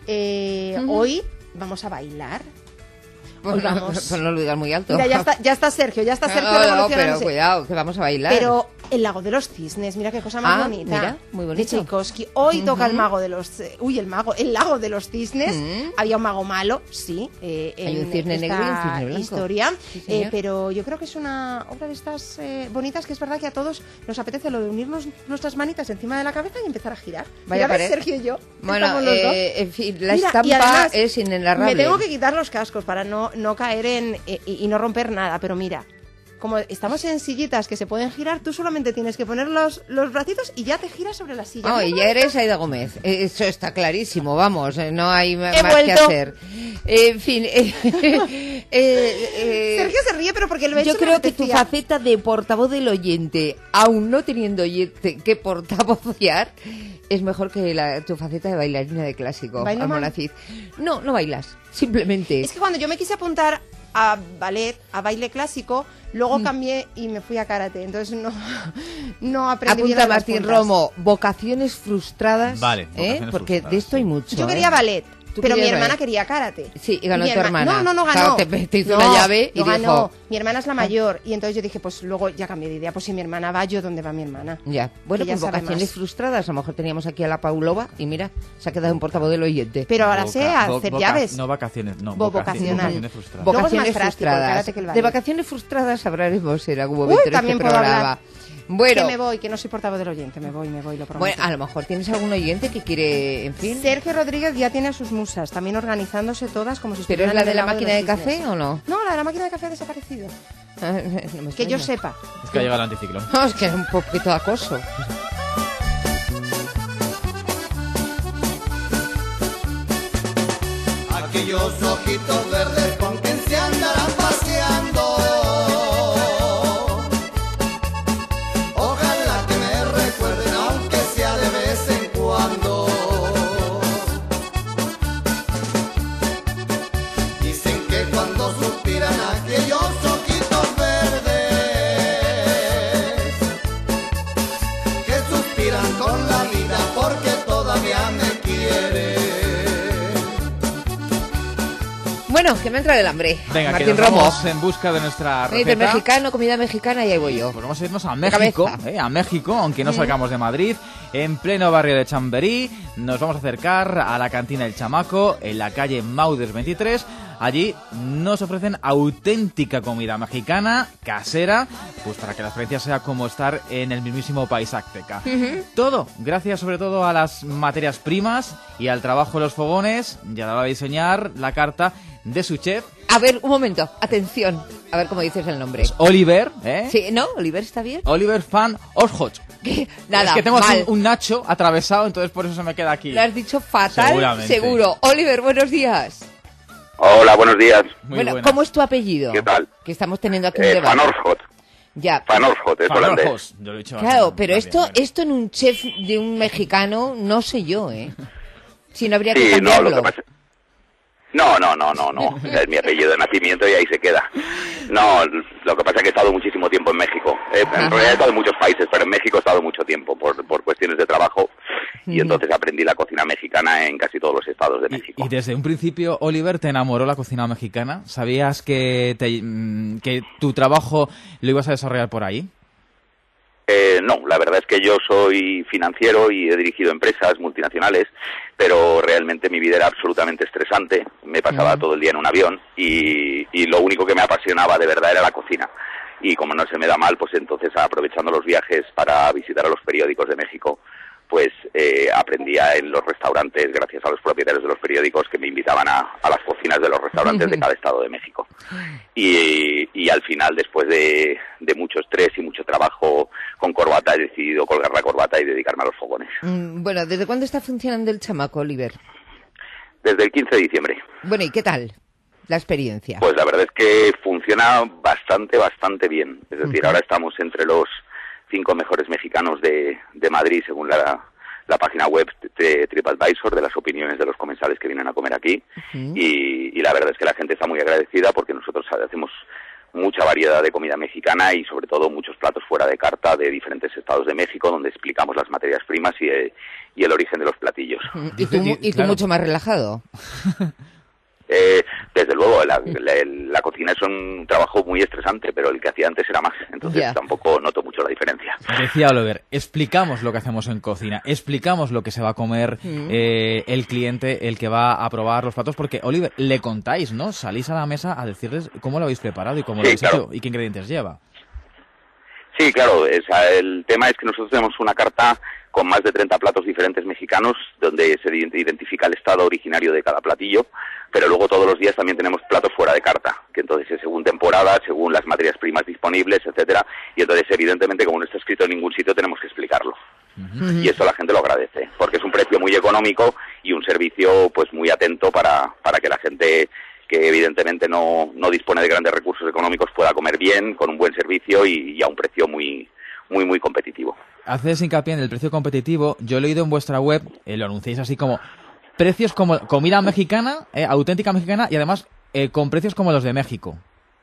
[SPEAKER 13] Eh,
[SPEAKER 12] Ujú.
[SPEAKER 13] Hoy vamos a bailar.
[SPEAKER 12] Pues
[SPEAKER 13] Hoy
[SPEAKER 12] no,
[SPEAKER 13] vamos...
[SPEAKER 12] pues no lo digas muy alto.
[SPEAKER 13] Mira, ya está, ya está Sergio, ya está Sergio
[SPEAKER 12] No, no, pero
[SPEAKER 13] revolucionándose.
[SPEAKER 12] cuidado, que vamos a bailar.
[SPEAKER 13] Pero el lago de los cisnes, mira qué cosa más
[SPEAKER 12] Ah,
[SPEAKER 13] bonita.
[SPEAKER 12] mira, muy bonito.
[SPEAKER 13] De Tchaikovsky. Hoy
[SPEAKER 12] Ujú.
[SPEAKER 13] toca el mago de los... eh, uy, el mago, el lago de los cisnes.
[SPEAKER 12] Mm.
[SPEAKER 13] Había un mago malo, sí. eh,
[SPEAKER 12] Hay
[SPEAKER 13] en
[SPEAKER 12] un cisne
[SPEAKER 13] esta
[SPEAKER 12] negro y un cisne blanco.
[SPEAKER 13] historia.
[SPEAKER 12] Sí, señor.
[SPEAKER 13] Eh, pero yo creo que es una obra de estas eh, bonitas que es verdad que a todos nos apetece lo de unirnos nuestras manitas encima de la cabeza y empezar a girar.
[SPEAKER 12] Vaya
[SPEAKER 13] Mira, ¿ves,
[SPEAKER 12] pared.
[SPEAKER 13] Sergio y yo?
[SPEAKER 12] Bueno,
[SPEAKER 13] Estamos los dos.
[SPEAKER 12] eh, en fin, la
[SPEAKER 13] Mira, y
[SPEAKER 12] estampa
[SPEAKER 13] además,
[SPEAKER 12] es inenarrable.
[SPEAKER 13] Me tengo que quitar los cascos para no, no caer en eh, y, y no romper nada, pero mira, como estamos en sillitas que se pueden girar, tú solamente tienes que poner los, los bracitos y ya te giras sobre la silla.
[SPEAKER 12] Oh,
[SPEAKER 13] Mira
[SPEAKER 12] y
[SPEAKER 13] qué
[SPEAKER 12] ya
[SPEAKER 13] bonito.
[SPEAKER 12] eres Aida Gómez. Eh, Eso está clarísimo, vamos, eh, no hay ma-
[SPEAKER 13] He
[SPEAKER 12] más que
[SPEAKER 13] vuelto.
[SPEAKER 12] hacer. Eh, en fin, eh, eh, eh,
[SPEAKER 13] Sergio se ríe, pero porque lo he
[SPEAKER 12] yo
[SPEAKER 13] hecho me
[SPEAKER 12] creo que tu
[SPEAKER 13] apetecía.
[SPEAKER 12] faceta de portavoz del oyente, aún no teniendo oyente que portavocear, es mejor que la, tu faceta de bailarina de clásico.
[SPEAKER 13] ¿Bailo mal?
[SPEAKER 12] Almonacid. No, no bailas, simplemente.
[SPEAKER 13] Es que cuando yo me quise apuntar a ballet, a baile clásico, luego cambié y me fui a karate. Entonces no, no aprendí bien
[SPEAKER 12] Apunta
[SPEAKER 13] las
[SPEAKER 12] Martín
[SPEAKER 13] puntas.
[SPEAKER 12] Romo, vocaciones frustradas,
[SPEAKER 14] Vale,
[SPEAKER 12] ¿eh?
[SPEAKER 14] vocaciones
[SPEAKER 12] Porque
[SPEAKER 14] frustradas,
[SPEAKER 12] de esto hay
[SPEAKER 14] sí.
[SPEAKER 12] mucho.
[SPEAKER 13] Yo
[SPEAKER 12] ¿eh?
[SPEAKER 13] quería ballet.
[SPEAKER 12] Tú
[SPEAKER 13] Pero mi
[SPEAKER 12] querías
[SPEAKER 13] hermana
[SPEAKER 12] ballet.
[SPEAKER 13] quería karate.
[SPEAKER 12] Sí, y ganó
[SPEAKER 13] Mi
[SPEAKER 12] tu
[SPEAKER 13] herma-
[SPEAKER 12] hermana.
[SPEAKER 13] No, no, no ganó.
[SPEAKER 12] Claro, te, te hizo
[SPEAKER 13] No,
[SPEAKER 12] una llave y
[SPEAKER 13] no
[SPEAKER 12] dijo...
[SPEAKER 13] ganó. Mi hermana es la mayor. Y entonces yo dije, pues luego ya cambié de idea. Pues si mi hermana va, yo ¿dónde va mi hermana?
[SPEAKER 12] Ya, bueno,
[SPEAKER 13] Que ya
[SPEAKER 12] pues
[SPEAKER 13] sabe
[SPEAKER 12] vocaciones
[SPEAKER 13] más.
[SPEAKER 12] frustradas. A lo mejor teníamos aquí a la Paulova y mira, se ha quedado en portavoz del oyente.
[SPEAKER 13] Pero ahora sé
[SPEAKER 14] Voca- vo-
[SPEAKER 13] hacer
[SPEAKER 14] voca-
[SPEAKER 13] llaves.
[SPEAKER 14] No vacaciones, no.
[SPEAKER 13] Vo-
[SPEAKER 14] vocaci-
[SPEAKER 13] vocacional.
[SPEAKER 14] Vocaciones frustradas.
[SPEAKER 13] Luego es más
[SPEAKER 12] Vocaciones
[SPEAKER 13] práctico el
[SPEAKER 12] frustradas.
[SPEAKER 13] karate que el
[SPEAKER 12] De
[SPEAKER 13] ballet.
[SPEAKER 12] vacaciones frustradas hablaremos en algún
[SPEAKER 13] Uy,
[SPEAKER 12] momento en
[SPEAKER 13] también
[SPEAKER 12] este
[SPEAKER 13] puedo
[SPEAKER 12] programa.
[SPEAKER 13] hablar.
[SPEAKER 12] Bueno,
[SPEAKER 13] Que me voy, que no soy portavoz del oyente. Me voy, me voy, lo prometo.
[SPEAKER 12] bueno, a lo mejor tienes algún oyente que quiere, en fin...
[SPEAKER 13] Sergio Rodríguez ya tiene a sus musas, también organizándose todas como si
[SPEAKER 12] ¿Pero es
[SPEAKER 13] estuvieran
[SPEAKER 12] la
[SPEAKER 13] en
[SPEAKER 12] de
[SPEAKER 13] el
[SPEAKER 12] la
[SPEAKER 13] lago
[SPEAKER 12] máquina de
[SPEAKER 13] los
[SPEAKER 12] café
[SPEAKER 13] cisnes.
[SPEAKER 12] o no?
[SPEAKER 13] No, la de la máquina de café ha desaparecido.
[SPEAKER 12] No me
[SPEAKER 13] Que yo
[SPEAKER 12] extraña.
[SPEAKER 13] sepa.
[SPEAKER 14] Es que ha llegado el anticiclón.
[SPEAKER 12] No, es que es un poquito de acoso.
[SPEAKER 15] Aquellos ojitos verdes con quien se andarán paseando. Ojalá que me recuerden, aunque sea de vez en cuando. Dicen que cuando suspiran aquellos ojitos verdes, que suspiran con la vida porque todavía me quieren.
[SPEAKER 12] Bueno, que me entra el hambre.
[SPEAKER 14] Venga,
[SPEAKER 12] Martín
[SPEAKER 14] que nos
[SPEAKER 12] Romo.
[SPEAKER 14] vamos en busca de nuestra
[SPEAKER 12] Eh, de
[SPEAKER 14] receta.
[SPEAKER 12] mexicano, comida mexicana, y ahí voy yo.
[SPEAKER 14] Pues vamos a irnos a
[SPEAKER 12] De
[SPEAKER 14] México,
[SPEAKER 12] cabeza.
[SPEAKER 14] eh, a México, aunque no
[SPEAKER 12] Mm.
[SPEAKER 14] salgamos de Madrid, en pleno barrio de Chamberí. Nos vamos a acercar a la cantina El Chamaco, en la calle Maudes veintitrés. Allí nos ofrecen auténtica comida mexicana, casera, pues para que la experiencia sea como estar en el mismísimo país azteca. Todo, gracias sobre todo a las materias primas y al trabajo de los fogones, ya daba a diseñar la carta de su chef,
[SPEAKER 12] A ver, un momento, atención. A ver cómo dices el nombre.
[SPEAKER 14] Oliver, ¿eh?
[SPEAKER 12] Sí, ¿no? ¿Oliver está bien?
[SPEAKER 14] Oliver Van Oshot.
[SPEAKER 12] Nada,
[SPEAKER 14] es que tengo aquí
[SPEAKER 12] mal.
[SPEAKER 14] un, un nacho atravesado, entonces por eso se me queda aquí.
[SPEAKER 12] Lo has dicho fatal,
[SPEAKER 14] Seguramente.
[SPEAKER 12] seguro. Oliver, buenos días.
[SPEAKER 16] Hola, buenos días.
[SPEAKER 14] Muy
[SPEAKER 12] bueno,
[SPEAKER 14] buenas.
[SPEAKER 12] ¿cómo es tu apellido?
[SPEAKER 16] ¿Qué tal?
[SPEAKER 12] Que estamos teniendo aquí un
[SPEAKER 16] Eh,
[SPEAKER 12] debate.
[SPEAKER 16] Van Oshot.
[SPEAKER 12] Ya.
[SPEAKER 16] Fanorhos, es holandés.
[SPEAKER 14] Yo lo he dicho
[SPEAKER 12] Claro,
[SPEAKER 14] antes,
[SPEAKER 12] pero
[SPEAKER 14] más
[SPEAKER 12] esto,
[SPEAKER 14] bien, bueno.
[SPEAKER 12] esto en un chef de un mexicano, no sé yo, ¿eh? Si no habría
[SPEAKER 16] Sí,
[SPEAKER 12] que
[SPEAKER 16] no,
[SPEAKER 12] cambiarlo.
[SPEAKER 16] lo que pasa... No, no, no, no, no. Es mi apellido de nacimiento y ahí se queda. No, lo que pasa es que he estado muchísimo tiempo en México. Eh, en
[SPEAKER 12] Ajá.
[SPEAKER 16] realidad he estado en muchos países, pero en México he estado mucho tiempo por, por cuestiones de trabajo y
[SPEAKER 12] Ujú.
[SPEAKER 16] entonces aprendí la cocina mexicana en casi todos los estados de México.
[SPEAKER 14] Y desde un principio, Oliver, ¿te enamoró la cocina mexicana? ¿Sabías que, te- mm, que tu trabajo lo ibas a desarrollar por ahí?
[SPEAKER 16] Eh, no, la verdad es que yo soy financiero y he dirigido empresas multinacionales, pero realmente mi vida era absolutamente estresante. Me pasaba
[SPEAKER 17] Mm.
[SPEAKER 16] todo el día en un avión y, y lo único que me apasionaba de verdad era la cocina. Y como no se me da mal, pues entonces aprovechando los viajes para visitar a los periódicos de México, pues eh, aprendía en los restaurantes, gracias a los propietarios de los periódicos que me invitaban a, a las cocinas de los restaurantes de cada estado de México. Y, y al final, después de, de mucho estrés y mucho trabajo con corbata, he decidido colgar la corbata y dedicarme a los fogones.
[SPEAKER 12] Mm, Bueno, ¿desde cuándo está funcionando el chamaco, Oliver?
[SPEAKER 16] Desde el quince de diciembre.
[SPEAKER 12] Bueno, ¿y qué tal la experiencia?
[SPEAKER 16] Pues la verdad es que funciona bastante, bastante bien. Es decir,
[SPEAKER 12] Ujú.
[SPEAKER 16] ahora estamos entre los cinco mejores mexicanos de, de Madrid, según la, la página web de TripAdvisor, de las opiniones de los comensales que vienen a comer aquí. Y, y la verdad es que la gente está muy agradecida porque nosotros hacemos mucha variedad de comida mexicana y sobre todo muchos platos fuera de carta de diferentes estados de México donde explicamos las materias primas y, eh, y el origen de los platillos.
[SPEAKER 12] ¿Y tú, mu- y tú mucho más relajado?
[SPEAKER 16] Eh, desde luego, la, la, la cocina es un trabajo muy estresante, pero el que hacía antes era más, entonces
[SPEAKER 12] Ya.
[SPEAKER 16] tampoco noto mucho la diferencia.
[SPEAKER 14] Decía Oliver, explicamos lo que hacemos en cocina, explicamos lo que se va a comer
[SPEAKER 16] Mm.
[SPEAKER 14] eh, el cliente, el que va a probar los platos, porque, Oliver, le contáis, ¿no? Salís a la mesa a decirles cómo lo habéis preparado y cómo lo
[SPEAKER 16] Sí,
[SPEAKER 14] habéis
[SPEAKER 16] claro.
[SPEAKER 14] hecho y qué ingredientes lleva.
[SPEAKER 16] Sí, claro, es, el tema es que nosotros tenemos una carta con más de treinta platos diferentes mexicanos, donde se ident- identifica el estado originario de cada platillo, pero luego todos los días también tenemos platos fuera de carta, que entonces es según temporada, según las materias primas disponibles, etcétera, y entonces evidentemente como no está escrito en ningún sitio tenemos que explicarlo. Y esto la gente lo agradece, porque es un precio muy económico y un servicio pues muy atento para, para que la gente que evidentemente no, no dispone de grandes recursos económicos pueda comer bien, con un buen servicio y, y a un precio muy, muy, muy competitivo.
[SPEAKER 14] Haces hincapié en el precio competitivo. Yo he leído en vuestra web, eh, lo anunciáis así como precios como comida mexicana, eh, auténtica mexicana, y además eh, con precios como los de México.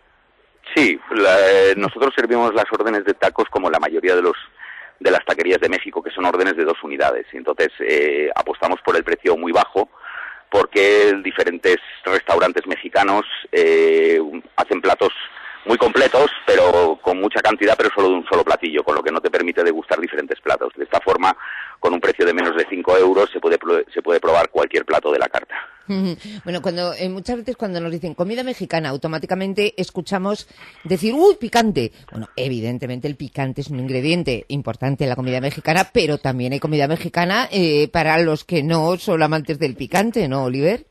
[SPEAKER 16] Sí, la- eh, nosotros servimos las órdenes de tacos como la mayoría de los de las taquerías de México, que son órdenes de dos unidades. Y entonces eh, apostamos por el precio muy bajo, porque diferentes restaurantes mexicanos eh, hacen platos muy completos, pero con mucha cantidad, pero solo de un solo platillo, con lo que no te permite degustar diferentes platos. De esta forma, con un precio de menos de cinco euros, se puede pro- se puede probar cualquier plato de la carta.
[SPEAKER 12] Bueno, cuando eh, muchas veces cuando nos dicen comida mexicana, automáticamente escuchamos decir, ¡uy, picante! Bueno, evidentemente el picante es un ingrediente importante en la comida mexicana, pero también hay comida mexicana eh, para los que no son amantes del picante, ¿no, Oliver?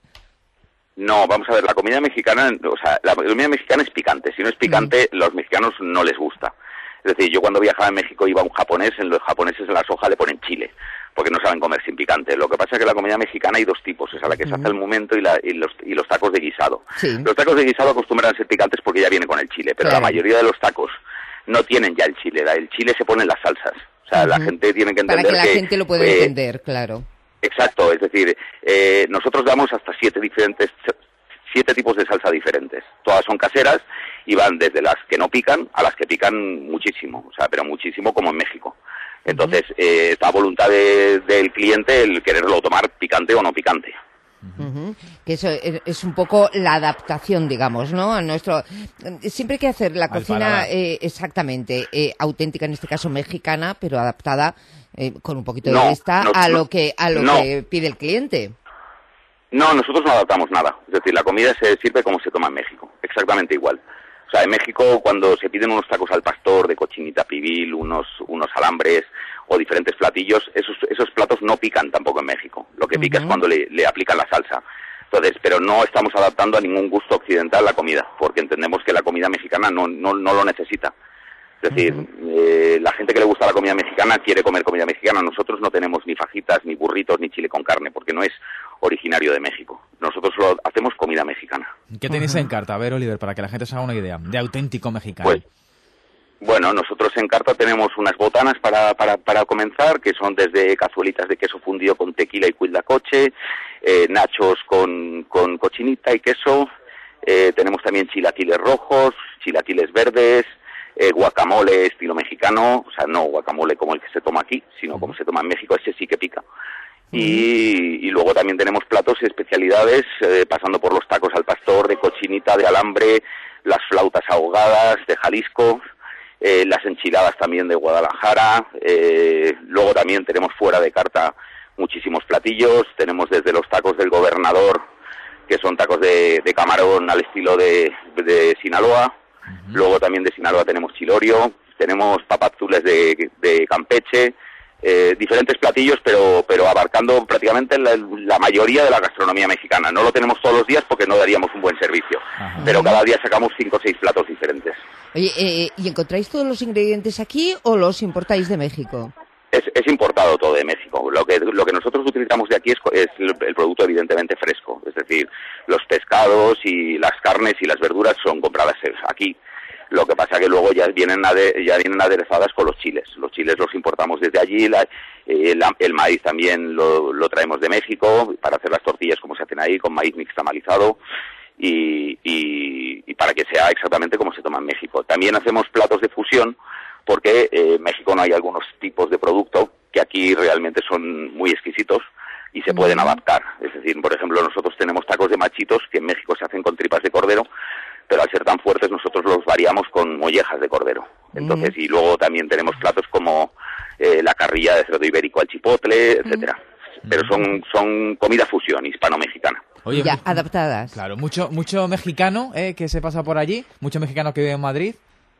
[SPEAKER 16] No, vamos a ver, la comida mexicana, o sea, la comida mexicana es picante. Si no es picante, los mexicanos no les gusta. Es decir, yo cuando viajaba en México iba a un japonés, en los japoneses en la soja le ponen chile, porque no saben comer sin picante. Lo que pasa es que la comida mexicana hay dos tipos, es a la que se hace al momento y, la, y, los, y los tacos de guisado. Los tacos de guisado acostumbran a ser picantes porque ya viene con el chile, pero
[SPEAKER 12] Claro.
[SPEAKER 16] la mayoría de los tacos no tienen ya el chile. La- El chile se pone en las salsas. O sea, la
[SPEAKER 12] Ujú.
[SPEAKER 16] gente tiene que
[SPEAKER 12] Para
[SPEAKER 16] entender
[SPEAKER 12] que la gente lo pueda
[SPEAKER 16] eh,
[SPEAKER 12] entender, claro.
[SPEAKER 16] Exacto, es decir, eh, nosotros damos hasta siete diferentes, siete tipos de salsa diferentes. Todas son caseras y van desde las que no pican a las que pican muchísimo, o sea, pero muchísimo como en México. Entonces, eh, está a voluntad de- del cliente el quererlo tomar picante o no picante.
[SPEAKER 12] Ujú. Que eso es es un poco la adaptación, digamos, ¿no? A nuestro siempre hay que hacer la
[SPEAKER 14] Al
[SPEAKER 12] cocina
[SPEAKER 14] paladar.
[SPEAKER 12] eh, exactamente eh, auténtica, en este caso mexicana, pero adaptada eh, con un poquito
[SPEAKER 16] No,
[SPEAKER 12] de vista
[SPEAKER 16] no,
[SPEAKER 12] a
[SPEAKER 16] no,
[SPEAKER 12] lo que a lo
[SPEAKER 16] no.
[SPEAKER 12] que pide el cliente.
[SPEAKER 16] No, nosotros no adaptamos nada. Es decir, la comida se sirve como se toma en México, exactamente igual. O sea, en México cuando se piden unos tacos al pastor de cochinita pibil, unos unos alambres o diferentes platillos, esos esos platos no pican tampoco en México. Lo que pica es cuando le, le aplican la salsa. Entonces, pero no estamos adaptando a ningún gusto occidental la comida, porque entendemos que la comida mexicana no no, no lo necesita. Es decir, eh, la gente que le gusta la comida mexicana quiere comer comida mexicana. Nosotros no tenemos ni fajitas, ni burritos, ni chile con carne, porque no es originario de México. Nosotros solo hacemos comida mexicana.
[SPEAKER 14] ¿Qué tenéis en carta? A ver, Oliver, para que la gente se haga una idea. De auténtico mexicano.
[SPEAKER 16] Pues, Bueno, nosotros en carta tenemos unas botanas para, para, para comenzar, que son desde cazuelitas de queso fundido con tequila y cuildacoche, eh, nachos con, con cochinita y queso, eh, tenemos también chilaquiles rojos, chilaquiles verdes, eh, guacamole estilo mexicano, o sea, no guacamole como el que se toma aquí, sino como se toma en México, ese sí que pica. Y, y luego también tenemos platos y especialidades, eh, pasando por los tacos al pastor, de cochinita, de alambre, las flautas ahogadas de Jalisco, eh, las enchiladas también de Guadalajara, eh, luego también tenemos fuera de carta muchísimos platillos, tenemos desde los tacos del gobernador, que son tacos de, de camarón al estilo de, de Sinaloa, uh-huh. Luego también de Sinaloa tenemos chilorio, tenemos papazules de, de Campeche, Eh, diferentes platillos, pero pero abarcando prácticamente la, la mayoría de la gastronomía mexicana. No lo tenemos todos los días porque no daríamos un buen servicio, Ajá. pero cada día sacamos cinco o seis platos diferentes.
[SPEAKER 12] Oye, eh, ¿y encontráis todos los ingredientes aquí o los importáis de México?
[SPEAKER 16] Es, es importado todo de México. Lo que lo que nosotros utilizamos de aquí es, es el, el producto evidentemente fresco, es decir, los pescados y las carnes y las verduras son compradas aquí. Lo que pasa que luego ya vienen ade- ya vienen aderezadas con los chiles. Los chiles los importamos desde allí, la, eh, la, el maíz también lo, lo traemos de México para hacer las tortillas como se hacen ahí, con maíz nixtamalizado y, y, y para que sea exactamente como se toma en México. También hacemos platos de fusión porque eh, en México no hay algunos tipos de producto que aquí realmente son muy exquisitos y se pueden adaptar. Es decir, por ejemplo, nosotros tenemos tacos de machitos que en México se hacen con tripas de cordero, pero al ser tan fuertes nosotros los variamos con mollejas de cordero. Entonces, mm. y luego también tenemos platos como eh, la carrilla de cerdo ibérico al chipotle, etcétera. Mm. Pero son son comida fusión hispano-mexicana.
[SPEAKER 12] Oye, ya, adaptadas.
[SPEAKER 14] Claro, mucho mucho mexicano eh, que se pasa por allí, mucho mexicano que vive en Madrid.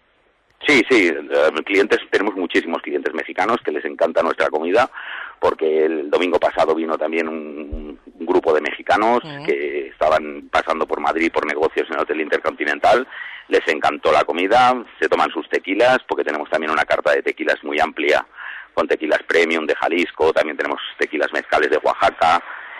[SPEAKER 16] Sí, sí, uh, clientes, tenemos muchísimos clientes mexicanos que les encanta nuestra comida, porque el domingo pasado vino también un, un grupo de mexicanos ¿Eh? que estaban pasando por Madrid por negocios en el Hotel Intercontinental, les encantó la comida, se toman sus tequilas, porque tenemos también una carta de tequilas muy amplia, con tequilas premium de Jalisco, también tenemos tequilas mezcales de Oaxaca,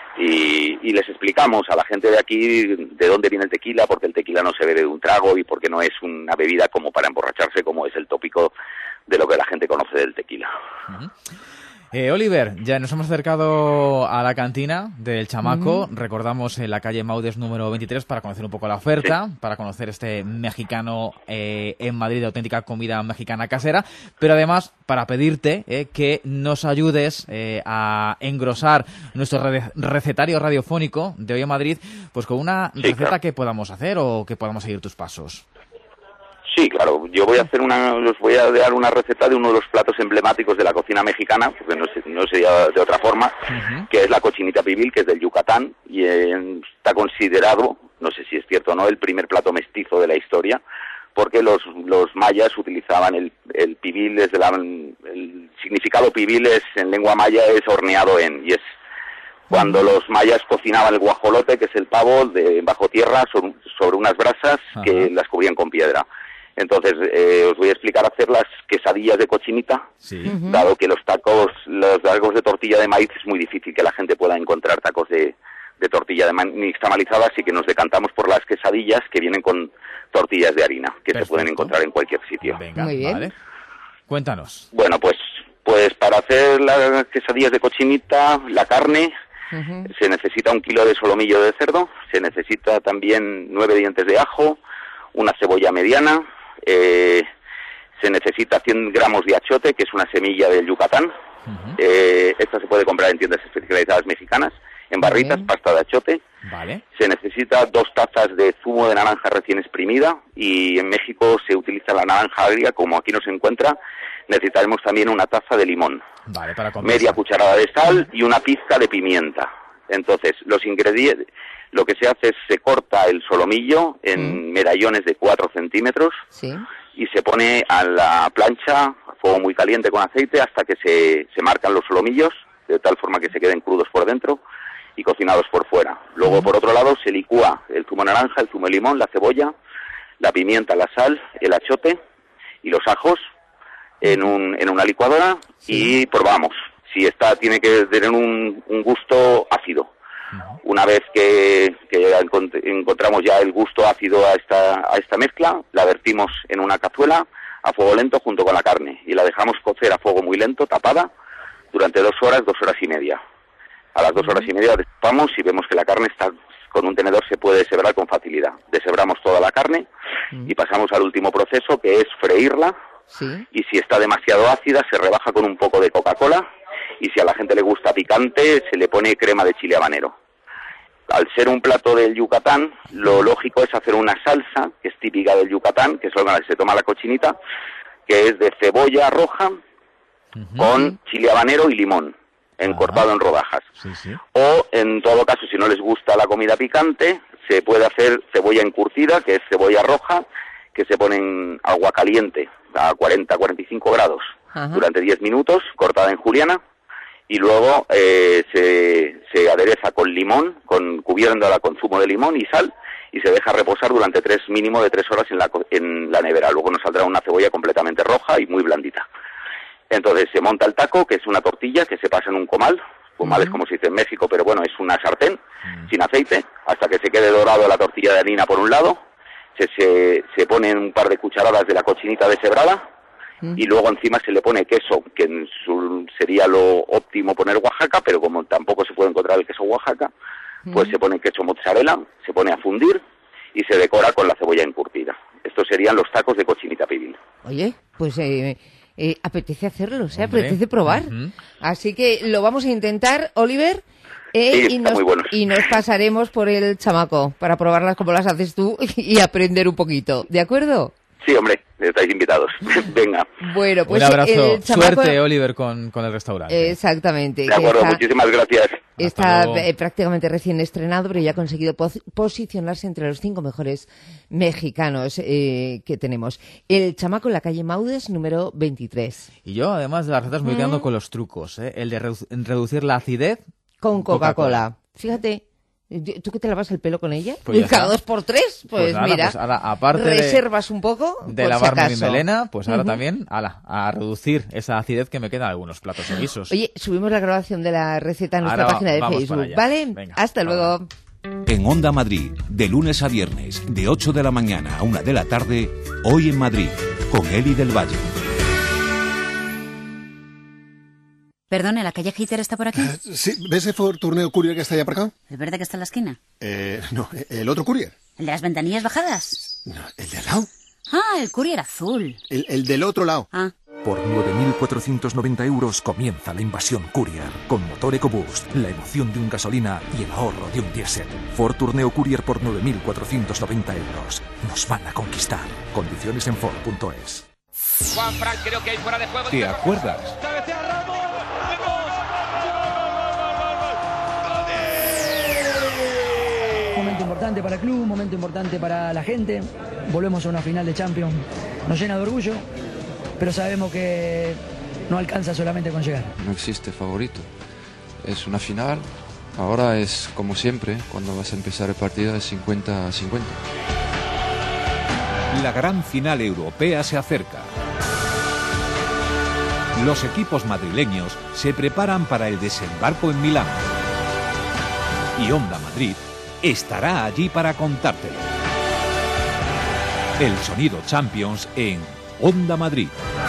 [SPEAKER 16] Y, y les explicamos a la gente de aquí de dónde viene el tequila, porque el tequila no se bebe de un trago y porque no es una bebida como para emborracharse, como es el tópico de lo que la gente conoce del tequila.
[SPEAKER 14] Uh-huh. Eh, Oliver, ya nos hemos acercado a la cantina del Chamaco, uh-huh. recordamos en la calle Maudes número veintitrés para conocer un poco la oferta, sí. para conocer este mexicano eh, en Madrid de auténtica comida mexicana casera, pero además para pedirte eh, que nos ayudes eh, a engrosar nuestro re- recetario radiofónico de Hoy en Madrid, pues con una sí, receta claro. que podamos hacer o que podamos seguir tus pasos.
[SPEAKER 16] Sí, claro. Yo voy a hacer una, os voy a dar una receta de uno de los platos emblemáticos de la cocina mexicana, porque no, no sería de otra forma, uh-huh. que es la cochinita pibil, que es del Yucatán, y eh, está considerado, no sé si es cierto o no, el primer plato mestizo de la historia, porque los, los mayas utilizaban el, el pibil, desde la, el significado pibil es, en lengua maya es horneado en, y es cuando los mayas cocinaban el guajolote, que es el pavo, de bajo tierra, sobre, sobre unas brasas uh-huh. que las cubrían con piedra. Entonces, eh, os voy a explicar hacer las quesadillas de cochinita, sí. uh-huh. dado que los tacos, los tacos de tortilla de maíz es muy difícil que la gente pueda encontrar tacos de, de tortilla de maíz nixtamalizada, así que nos decantamos por las quesadillas que vienen con tortillas de harina, que Perfecto. se pueden encontrar en cualquier sitio.
[SPEAKER 14] Venga, muy bien. Vale. Cuéntanos.
[SPEAKER 16] Bueno, pues, pues para hacer las quesadillas de cochinita, la carne, uh-huh. se necesita un kilo de solomillo de cerdo, se necesita también nueve dientes de ajo, una cebolla mediana, Eh, se necesita cien gramos de achote, que es una semilla del Yucatán. Uh-huh. Eh, esta se puede comprar en tiendas especializadas mexicanas, en barritas, uh-huh. pasta de achote.
[SPEAKER 14] Vale.
[SPEAKER 16] Se necesita dos tazas de zumo de naranja recién exprimida, y en México se utiliza la naranja agria, como aquí no se encuentra. Necesitaremos también una taza de limón,
[SPEAKER 14] vale, para
[SPEAKER 16] media cucharada de sal y una pizca de pimienta. Entonces, los ingredientes... Lo que se hace es se corta el solomillo en mm. medallones de cuatro centímetros
[SPEAKER 12] sí.
[SPEAKER 16] y se pone a la plancha a fuego muy caliente con aceite hasta que se, se marcan los solomillos, de tal forma que se queden crudos por dentro y cocinados por fuera. Luego, mm. por otro lado, se licúa el zumo de naranja, el zumo de limón, la cebolla, la pimienta, la sal, el achote y los ajos en, un, en una licuadora sí. y probamos. Si está, tiene que tener un, un gusto ácido. Una vez que, que encontramos ya el gusto ácido a esta, a esta mezcla, la vertimos en una cazuela, a fuego lento junto con la carne y la dejamos cocer a fuego muy lento, tapada, durante dos horas, dos horas y media. A las dos horas y media destapamos y vemos que la carne está, con un tenedor se puede deshebrar con facilidad. Deshebramos toda la carne y pasamos al último proceso, que es freírla.
[SPEAKER 12] Sí.
[SPEAKER 16] Y si está demasiado ácida, se rebaja con un poco de Coca-Cola. Y si a la gente le gusta picante, se le pone crema de chile habanero. Al ser un plato del Yucatán, lo lógico es hacer una salsa, que es típica del Yucatán, que es la que se toma la cochinita, que es de cebolla roja uh-huh. con chile habanero y limón, encortado uh-huh. en rodajas.
[SPEAKER 9] Sí, sí.
[SPEAKER 16] O, en todo caso, si no les gusta la comida picante, se puede hacer cebolla encurtida, que es cebolla roja, que se pone en agua caliente a cuarenta a cuarenta y cinco grados uh-huh. durante diez minutos, cortada en juliana. Y luego eh, se, se adereza con limón, con cubriéndola con zumo de limón y sal, y se deja reposar durante tres mínimo de tres horas en la, en la nevera. Luego nos saldrá una cebolla completamente roja y muy blandita. Entonces se monta el taco, que es una tortilla que se pasa en un comal. Comal uh-huh. es como se dice en México, pero bueno, es una sartén uh-huh. sin aceite, hasta que se quede dorado la tortilla de harina por un lado. Se, se, se ponen un par de cucharadas de la cochinita deshebrada. Y luego encima se le pone queso, que en su, sería lo óptimo poner Oaxaca, pero como tampoco se puede encontrar el queso Oaxaca, pues se pone queso mozzarella, se pone a fundir y se decora con la cebolla encurtida. Estos serían los tacos de cochinita pibil.
[SPEAKER 12] Oye, pues eh, eh, apetece hacerlos, ¿eh? apetece probar. Uh-huh. Así que lo vamos a intentar, Oliver. Eh,
[SPEAKER 16] sí,
[SPEAKER 12] y, nos,
[SPEAKER 16] muy buenos.
[SPEAKER 12] y nos pasaremos por el chamaco para probarlas como las haces tú y aprender un poquito. ¿De acuerdo?
[SPEAKER 16] Sí, hombre, estáis invitados. Venga.
[SPEAKER 12] Bueno, pues
[SPEAKER 14] un abrazo.
[SPEAKER 12] el chamaco...
[SPEAKER 14] Suerte, Oliver, con, con el restaurante.
[SPEAKER 12] Exactamente.
[SPEAKER 16] De acuerdo,
[SPEAKER 12] está,
[SPEAKER 16] muchísimas gracias.
[SPEAKER 12] Está eh, prácticamente recién estrenado, pero ya ha conseguido pos- posicionarse entre los cinco mejores mexicanos eh, que tenemos. El chamaco en la calle Maudes, número veintitrés.
[SPEAKER 14] Y yo, además de las recetas, me voy quedando mm. con los trucos. ¿eh? El de redu- reducir la acidez
[SPEAKER 12] con Coca-Cola. Coca-Cola. Fíjate. ¿Tú que te lavas el pelo con ella?
[SPEAKER 14] Pues
[SPEAKER 12] cada dos por tres, pues,
[SPEAKER 14] pues ahora,
[SPEAKER 12] mira,
[SPEAKER 14] pues ahora, aparte
[SPEAKER 12] reservas un poco
[SPEAKER 14] de
[SPEAKER 12] por
[SPEAKER 14] lavarme
[SPEAKER 12] si
[SPEAKER 14] mi melena, pues ahora
[SPEAKER 12] uh-huh.
[SPEAKER 14] también ala, a reducir esa acidez que me queda en algunos platos o guisos.
[SPEAKER 12] Oye, subimos la grabación de la receta en nuestra
[SPEAKER 14] ahora
[SPEAKER 12] página
[SPEAKER 14] va,
[SPEAKER 12] de Facebook, ¿vale?
[SPEAKER 14] Venga,
[SPEAKER 12] hasta luego.
[SPEAKER 11] En Onda Madrid, de lunes a viernes, de ocho de la mañana a una de la tarde, Hoy en Madrid, con Eli del Valle.
[SPEAKER 17] Perdone, ¿la calle Hitler está por aquí?
[SPEAKER 18] Uh, sí, ¿ves el Ford Tourneo Courier que está allá por acá?
[SPEAKER 17] ¿El verde que está en la esquina?
[SPEAKER 18] Eh, no, el otro Courier.
[SPEAKER 17] ¿El de las ventanillas bajadas?
[SPEAKER 18] No, el de al lado.
[SPEAKER 17] Ah, el Courier azul.
[SPEAKER 18] El, el del otro lado.
[SPEAKER 17] Ah.
[SPEAKER 19] Por nueve mil cuatrocientos noventa euros comienza la invasión Courier. Con motor EcoBoost, la emoción de un gasolina y el ahorro de un diésel. Ford Tourneo Courier por nueve mil cuatrocientos noventa euros. Nos van a conquistar. Condiciones en Ford punto es.
[SPEAKER 20] Juan Fran, creo que hay fuera de juego.
[SPEAKER 11] ¿Te acuerdas?
[SPEAKER 21] Momento importante para el club, un momento importante para la gente. Volvemos a una final de Champions. Nos llena de orgullo, pero sabemos que no alcanza solamente con llegar.
[SPEAKER 22] No existe favorito. Es una final. Ahora es como siempre, cuando vas a empezar el partido es cincuenta a cincuenta.
[SPEAKER 11] La gran final europea se acerca. Los equipos madrileños se preparan para el desembarco en Milán. Y Onda Madrid estará allí para contártelo. El sonido Champions en Onda Madrid.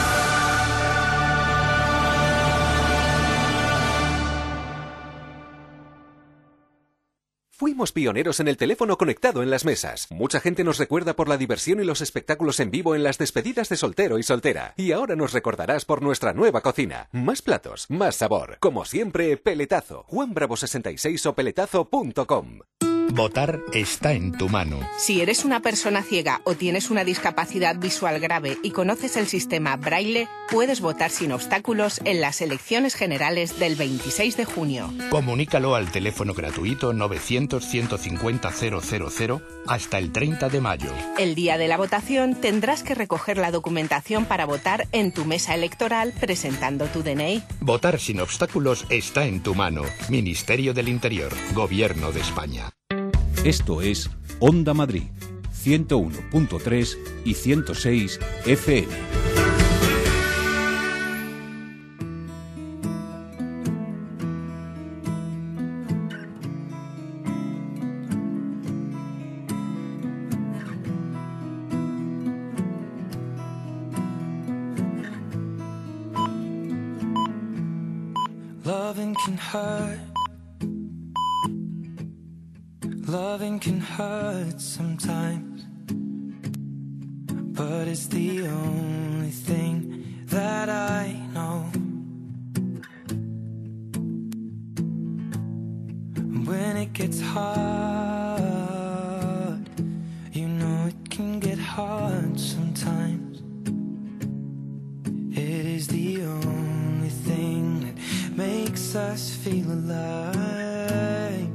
[SPEAKER 23] Fuimos pioneros en el teléfono conectado en las mesas. Mucha gente nos recuerda por la diversión y los espectáculos en vivo en las despedidas de soltero y soltera. Y ahora nos recordarás por nuestra nueva cocina. Más platos, más sabor. Como siempre, Peletazo. Juan Bravo sesenta y seis o peletazo punto com.
[SPEAKER 24] Votar está en tu mano.
[SPEAKER 25] Si eres una persona ciega o tienes una discapacidad visual grave y conoces el sistema Braille, puedes votar sin obstáculos en las elecciones generales del veintiséis de junio.
[SPEAKER 24] Comunícalo al teléfono gratuito novecientos, ciento cincuenta, cero cero cero hasta el treinta de mayo.
[SPEAKER 25] El día de la votación tendrás que recoger la documentación para votar en tu mesa electoral presentando tu D N I.
[SPEAKER 24] Votar sin obstáculos está en tu mano. Ministerio del Interior, Gobierno de España.
[SPEAKER 11] Esto es Onda Madrid, ciento uno punto tres y ciento seis F M.
[SPEAKER 3] Loving can hurt. Loving can hurt sometimes, but it's the only thing that I know. When it gets hard, you know it can get hard sometimes. It is the only thing that makes us feel alive.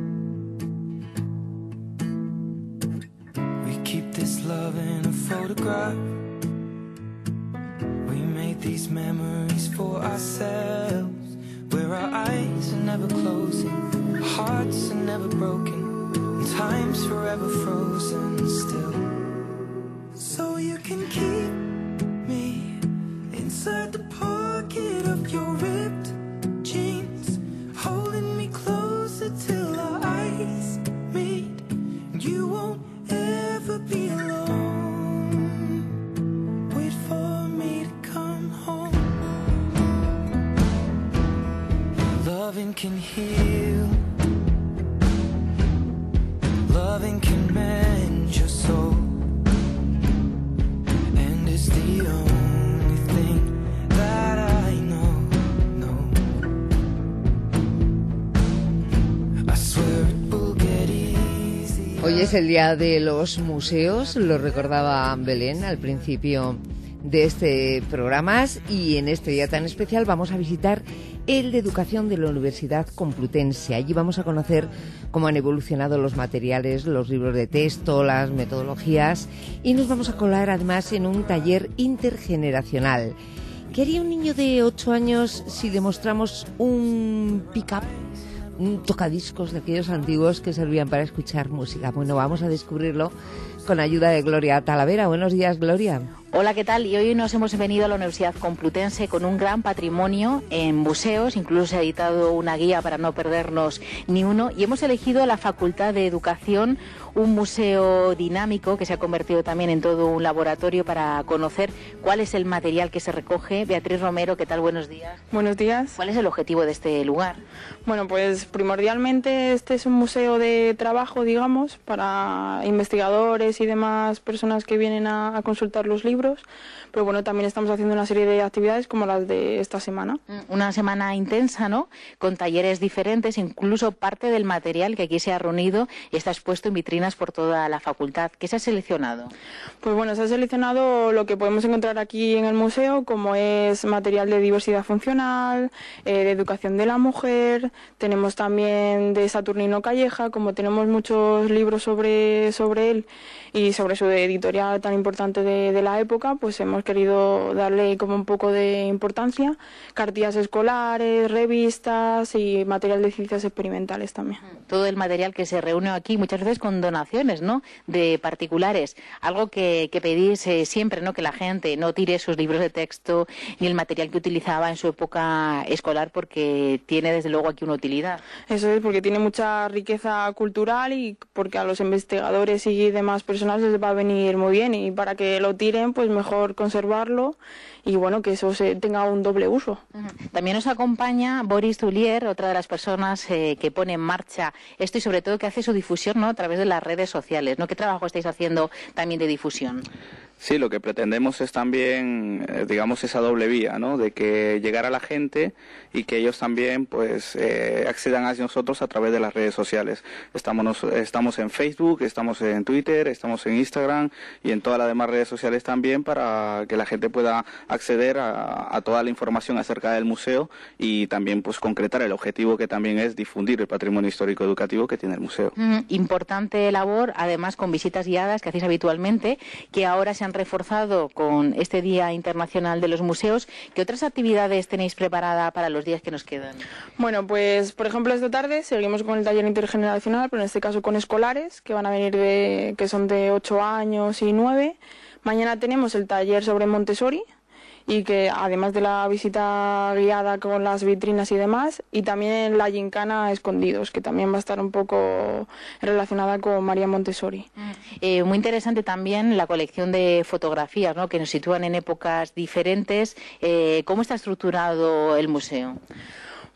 [SPEAKER 3] We keep this love in a photograph. We made these memories for ourselves, where our eyes are never closing, hearts are never broken, and time's forever frozen still. So you can keep me inside the pocket of your ripped jeans, holding me closer till our eyes meet. You won't ever be alone. Wait for me to come home. Loving can heal. Loving can mend your soul. And it's the only thing that I know, no. I swear it will get easy.
[SPEAKER 12] Hoy es el día de los museos, lo recordaba Belén al principio de este programa, y en este día tan especial vamos a visitar el de Educación de la Universidad Complutense. Allí vamos a conocer cómo han evolucionado los materiales, los libros de texto, las metodologías, y nos vamos a colar además en un taller intergeneracional. ¿Qué haría un niño de ocho años si demostramos un pick-up, un tocadiscos de aquellos antiguos que servían para escuchar música? Bueno, vamos a descubrirlo con ayuda de Gloria Talavera. Buenos días, Gloria.
[SPEAKER 4] Hola, ¿qué tal? Y hoy nos hemos venido a la Universidad Complutense con un gran patrimonio en museos, incluso se ha editado una guía para no perdernos ni uno, y hemos elegido la Facultad de Educación, un museo dinámico que se ha convertido también en todo un laboratorio para conocer cuál es el material que se recoge. Beatriz Romero, ¿qué tal? Buenos días.
[SPEAKER 5] Buenos días.
[SPEAKER 4] ¿Cuál es el objetivo de este lugar?
[SPEAKER 5] Bueno, pues primordialmente este es un museo de trabajo, digamos, para investigadores y demás personas que vienen a, a consultar los libros. Pero bueno, también estamos haciendo una serie de actividades como las de esta semana.
[SPEAKER 4] Una semana intensa, ¿no? Con talleres diferentes, incluso parte del material que aquí se ha reunido y está expuesto en vitrinas por toda la facultad. ¿Qué se ha seleccionado?
[SPEAKER 5] Pues bueno, se ha seleccionado lo que podemos encontrar aquí en el museo, como es material de diversidad funcional, eh, de educación de la mujer, tenemos también de Saturnino Calleja, como tenemos muchos libros sobre, sobre él y sobre su editorial tan importante de, de la época, pues hemos querido darle como un poco de importancia, cartillas escolares, revistas y material de ciencias experimentales también.
[SPEAKER 4] Todo el material que se reúne aquí, muchas veces con donaciones, ¿no?, de particulares, algo que, que pedís eh, siempre, ¿no?, que la gente no tire sus libros de texto ni el material que utilizaba en su época escolar, porque tiene desde luego aquí una utilidad.
[SPEAKER 5] Eso es, porque tiene mucha riqueza cultural y porque a los investigadores y demás personas les va a venir muy bien, y para que lo tiren, pues mejor conservarlo y bueno, que eso se tenga un doble uso.
[SPEAKER 4] También nos acompaña Boris Zulier, otra de las personas eh, que pone en marcha esto y sobre todo que hace su difusión, ¿no?, a través de las redes sociales, ¿no? ¿Qué trabajo estáis haciendo también de difusión?
[SPEAKER 6] Sí, lo que pretendemos es también, eh, digamos, esa doble vía, ¿no?, de que llegar a la gente y que ellos también, pues, eh, accedan a nosotros a través de las redes sociales. Estamos, estamos en Facebook, estamos en Twitter, estamos en Instagram y en todas las demás redes sociales también, para que la gente pueda acceder a, a toda la información acerca del museo y también, pues, concretar el objetivo, que también es difundir el patrimonio histórico educativo que tiene el museo.
[SPEAKER 4] Mm, importante labor, además, con visitas guiadas que hacéis habitualmente, que ahora se han reforzado con este Día Internacional de los Museos. ¿Qué otras actividades tenéis preparada para los días que nos quedan?
[SPEAKER 5] Bueno, pues por ejemplo esta tarde seguimos con el taller intergeneracional, pero en este caso con escolares que van a venir de, que son de ocho años y nueve. Mañana tenemos el taller sobre Montessori, y que además de la visita guiada con las vitrinas y demás, y también la gincana Escondidos, que también va a estar un poco relacionada con María Montessori.
[SPEAKER 4] Eh, muy interesante también la colección de fotografías, ¿no?, que nos sitúan en épocas diferentes. Eh, ¿Cómo está estructurado el museo?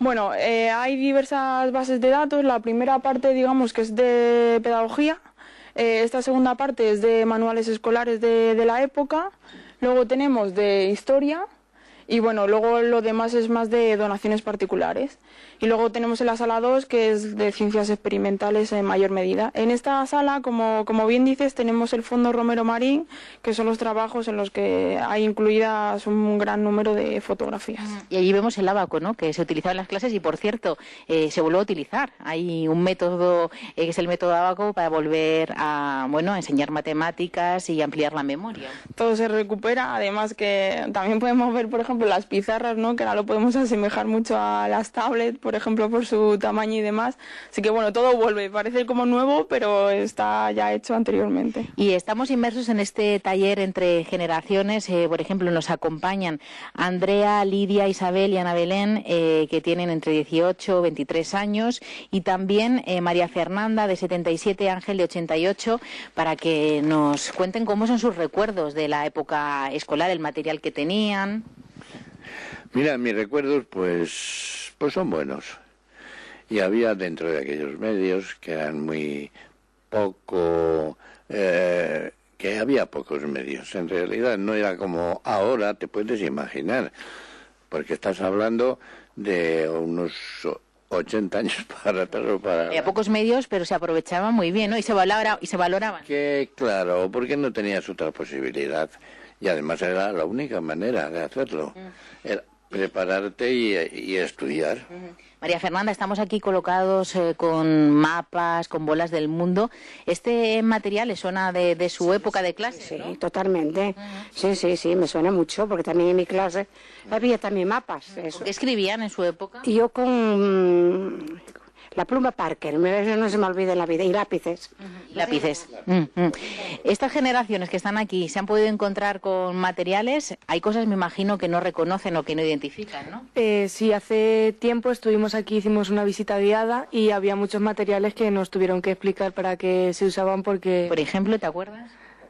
[SPEAKER 5] Bueno, eh, hay diversas bases de datos. La primera parte, digamos, que es de pedagogía. Eh, esta segunda parte es de manuales escolares de, de la época. Luego tenemos de historia. Y bueno, luego lo demás es más de donaciones particulares. Y luego tenemos en la sala dos, que es de ciencias experimentales en mayor medida. En esta sala, como, como bien dices, tenemos el Fondo Romero Marín, que son los trabajos en los que hay incluidas un gran número de fotografías.
[SPEAKER 4] Y allí vemos el ábaco, ¿no?, que se utilizaba en las clases y, por cierto, eh, se volvió a utilizar. Hay un método, eh, que es el método ábaco, para volver a, bueno, a enseñar matemáticas y ampliar la memoria.
[SPEAKER 5] Todo se recupera, además que también podemos ver, por ejemplo, las pizarras, ¿no?, que ahora lo podemos asemejar mucho a las tablets, por ejemplo, por su tamaño y demás. Así que bueno, todo vuelve, parece como nuevo, pero está ya hecho anteriormente.
[SPEAKER 4] Y estamos inmersos en este taller entre generaciones. Eh, por ejemplo, nos acompañan Andrea, Lidia, Isabel y Ana Belén, eh, que tienen entre dieciocho y veintitrés años, y también eh, María Fernanda, de setenta y siete, Ángel, de ochenta y ocho, para que nos cuenten cómo son sus recuerdos de la época escolar, el material que tenían.
[SPEAKER 1] Mira, mis recuerdos pues, pues son buenos. Y había dentro de aquellos medios que eran muy poco... Eh, que había pocos medios. En realidad no era como ahora, te puedes imaginar. Porque estás hablando de unos ochenta años para atrás o para...
[SPEAKER 4] Había pocos medios, pero se aprovechaban muy bien, ¿no? Y se valora, y se valoraban.
[SPEAKER 1] Que claro, porque no tenías otra posibilidad. Y además era la única manera de hacerlo. Era prepararte y, y estudiar.
[SPEAKER 4] Uh-huh. María Fernanda, estamos aquí colocados eh, con mapas, con bolas del mundo. ¿Este material le suena de, de su época de clase?
[SPEAKER 2] Sí,
[SPEAKER 4] ¿no?
[SPEAKER 2] Totalmente. Uh-huh. Sí, sí, sí, me suena mucho, porque también en mi clase había también mapas.
[SPEAKER 4] Uh-huh. Eso. ¿Qué escribían en su época?
[SPEAKER 2] Y yo con... la pluma Parker, no se me olvida en la vida, y lápices.
[SPEAKER 4] Uh-huh. Lápices. Uh-huh. Estas generaciones que están aquí se han podido encontrar con materiales. Hay cosas, me imagino, que no reconocen o que no identifican, ¿no?
[SPEAKER 5] Eh, sí, hace tiempo estuvimos aquí, hicimos una visita guiada y había muchos materiales que nos tuvieron que explicar para qué se usaban porque...
[SPEAKER 4] Por ejemplo, ¿te acuerdas?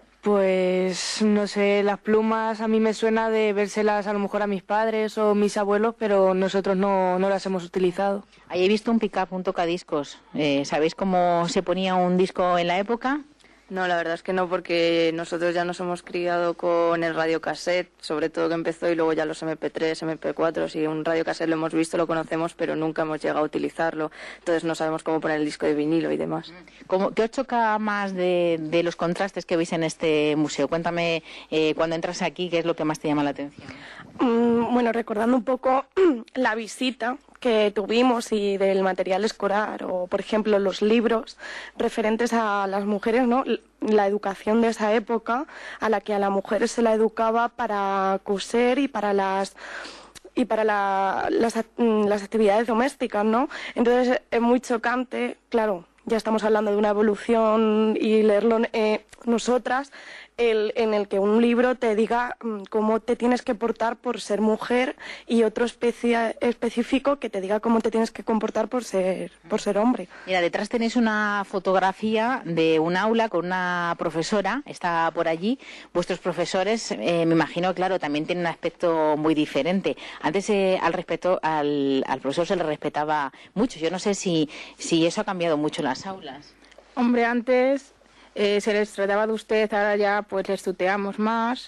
[SPEAKER 5] Pues, no sé, las plumas a mí me suena de vérselas a lo mejor a mis padres o mis abuelos, pero nosotros no, no las hemos utilizado.
[SPEAKER 4] Ahí he visto un pick-up, un tocadiscos. Eh, ¿Sabéis cómo se ponía un disco en la época?
[SPEAKER 5] No, la verdad es que no, porque nosotros ya nos hemos criado con el radiocassette, sobre todo que empezó, y luego ya los eme pe tres, eme pe cuatro, y un radiocassette lo hemos visto, lo conocemos, pero nunca hemos llegado a utilizarlo, entonces no sabemos cómo poner el disco de vinilo y demás.
[SPEAKER 4] ¿Cómo, ¿Qué os choca más de, de los contrastes que veis en este museo? Cuéntame, eh, cuando entras aquí, ¿qué es lo que más te llama la atención?
[SPEAKER 5] Mm, bueno, recordando un poco la visita que tuvimos y del material escolar, o por ejemplo los libros referentes a las mujeres, ¿no? La educación de esa época, a la que a las mujeres se la educaba para coser y para las y para la, las, las actividades domésticas, ¿no? Entonces es muy chocante, claro, ya estamos hablando de una evolución, y leerlo eh, nosotras, el, en el que un libro te diga um, cómo te tienes que portar por ser mujer, y otro especie, específico que te diga cómo te tienes que comportar por ser, por ser hombre.
[SPEAKER 4] Mira, detrás tenéis una fotografía de un aula con una profesora, está por allí. Vuestros profesores, eh, me imagino, claro, también tienen un aspecto muy diferente. Antes eh, al, respeto, al, al profesor se le respetaba mucho. Yo no sé si, si eso ha cambiado mucho en las aulas.
[SPEAKER 5] Hombre, antes eh, se les trataba de usted, ahora ya pues les tuteamos más,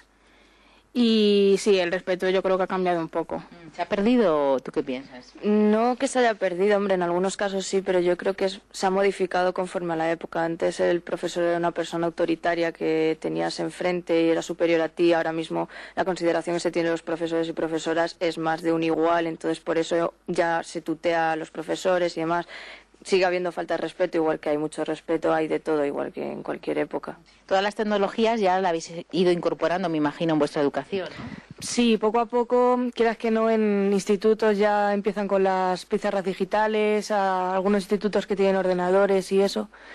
[SPEAKER 5] y sí, el respeto yo creo que ha cambiado un poco.
[SPEAKER 4] ¿Se ha perdido? ¿Tú qué piensas?
[SPEAKER 5] No que se haya perdido, hombre, en algunos casos sí, pero yo creo que es, se ha modificado conforme a la época. Antes el profesor era una persona autoritaria que tenías enfrente y era superior a ti. Ahora mismo la consideración que se tiene de los profesores y profesoras es más de un igual, entonces por eso ya se tutea a los profesores y demás. Sigue habiendo falta de respeto, igual que hay mucho respeto, hay de todo, igual que en cualquier época.
[SPEAKER 4] Todas las tecnologías ya las habéis ido incorporando, me imagino, en vuestra educación, ¿no?
[SPEAKER 5] Sí, poco a poco, quieras que no, en institutos ya empiezan con las pizarras digitales, a algunos institutos que tienen ordenadores y eso.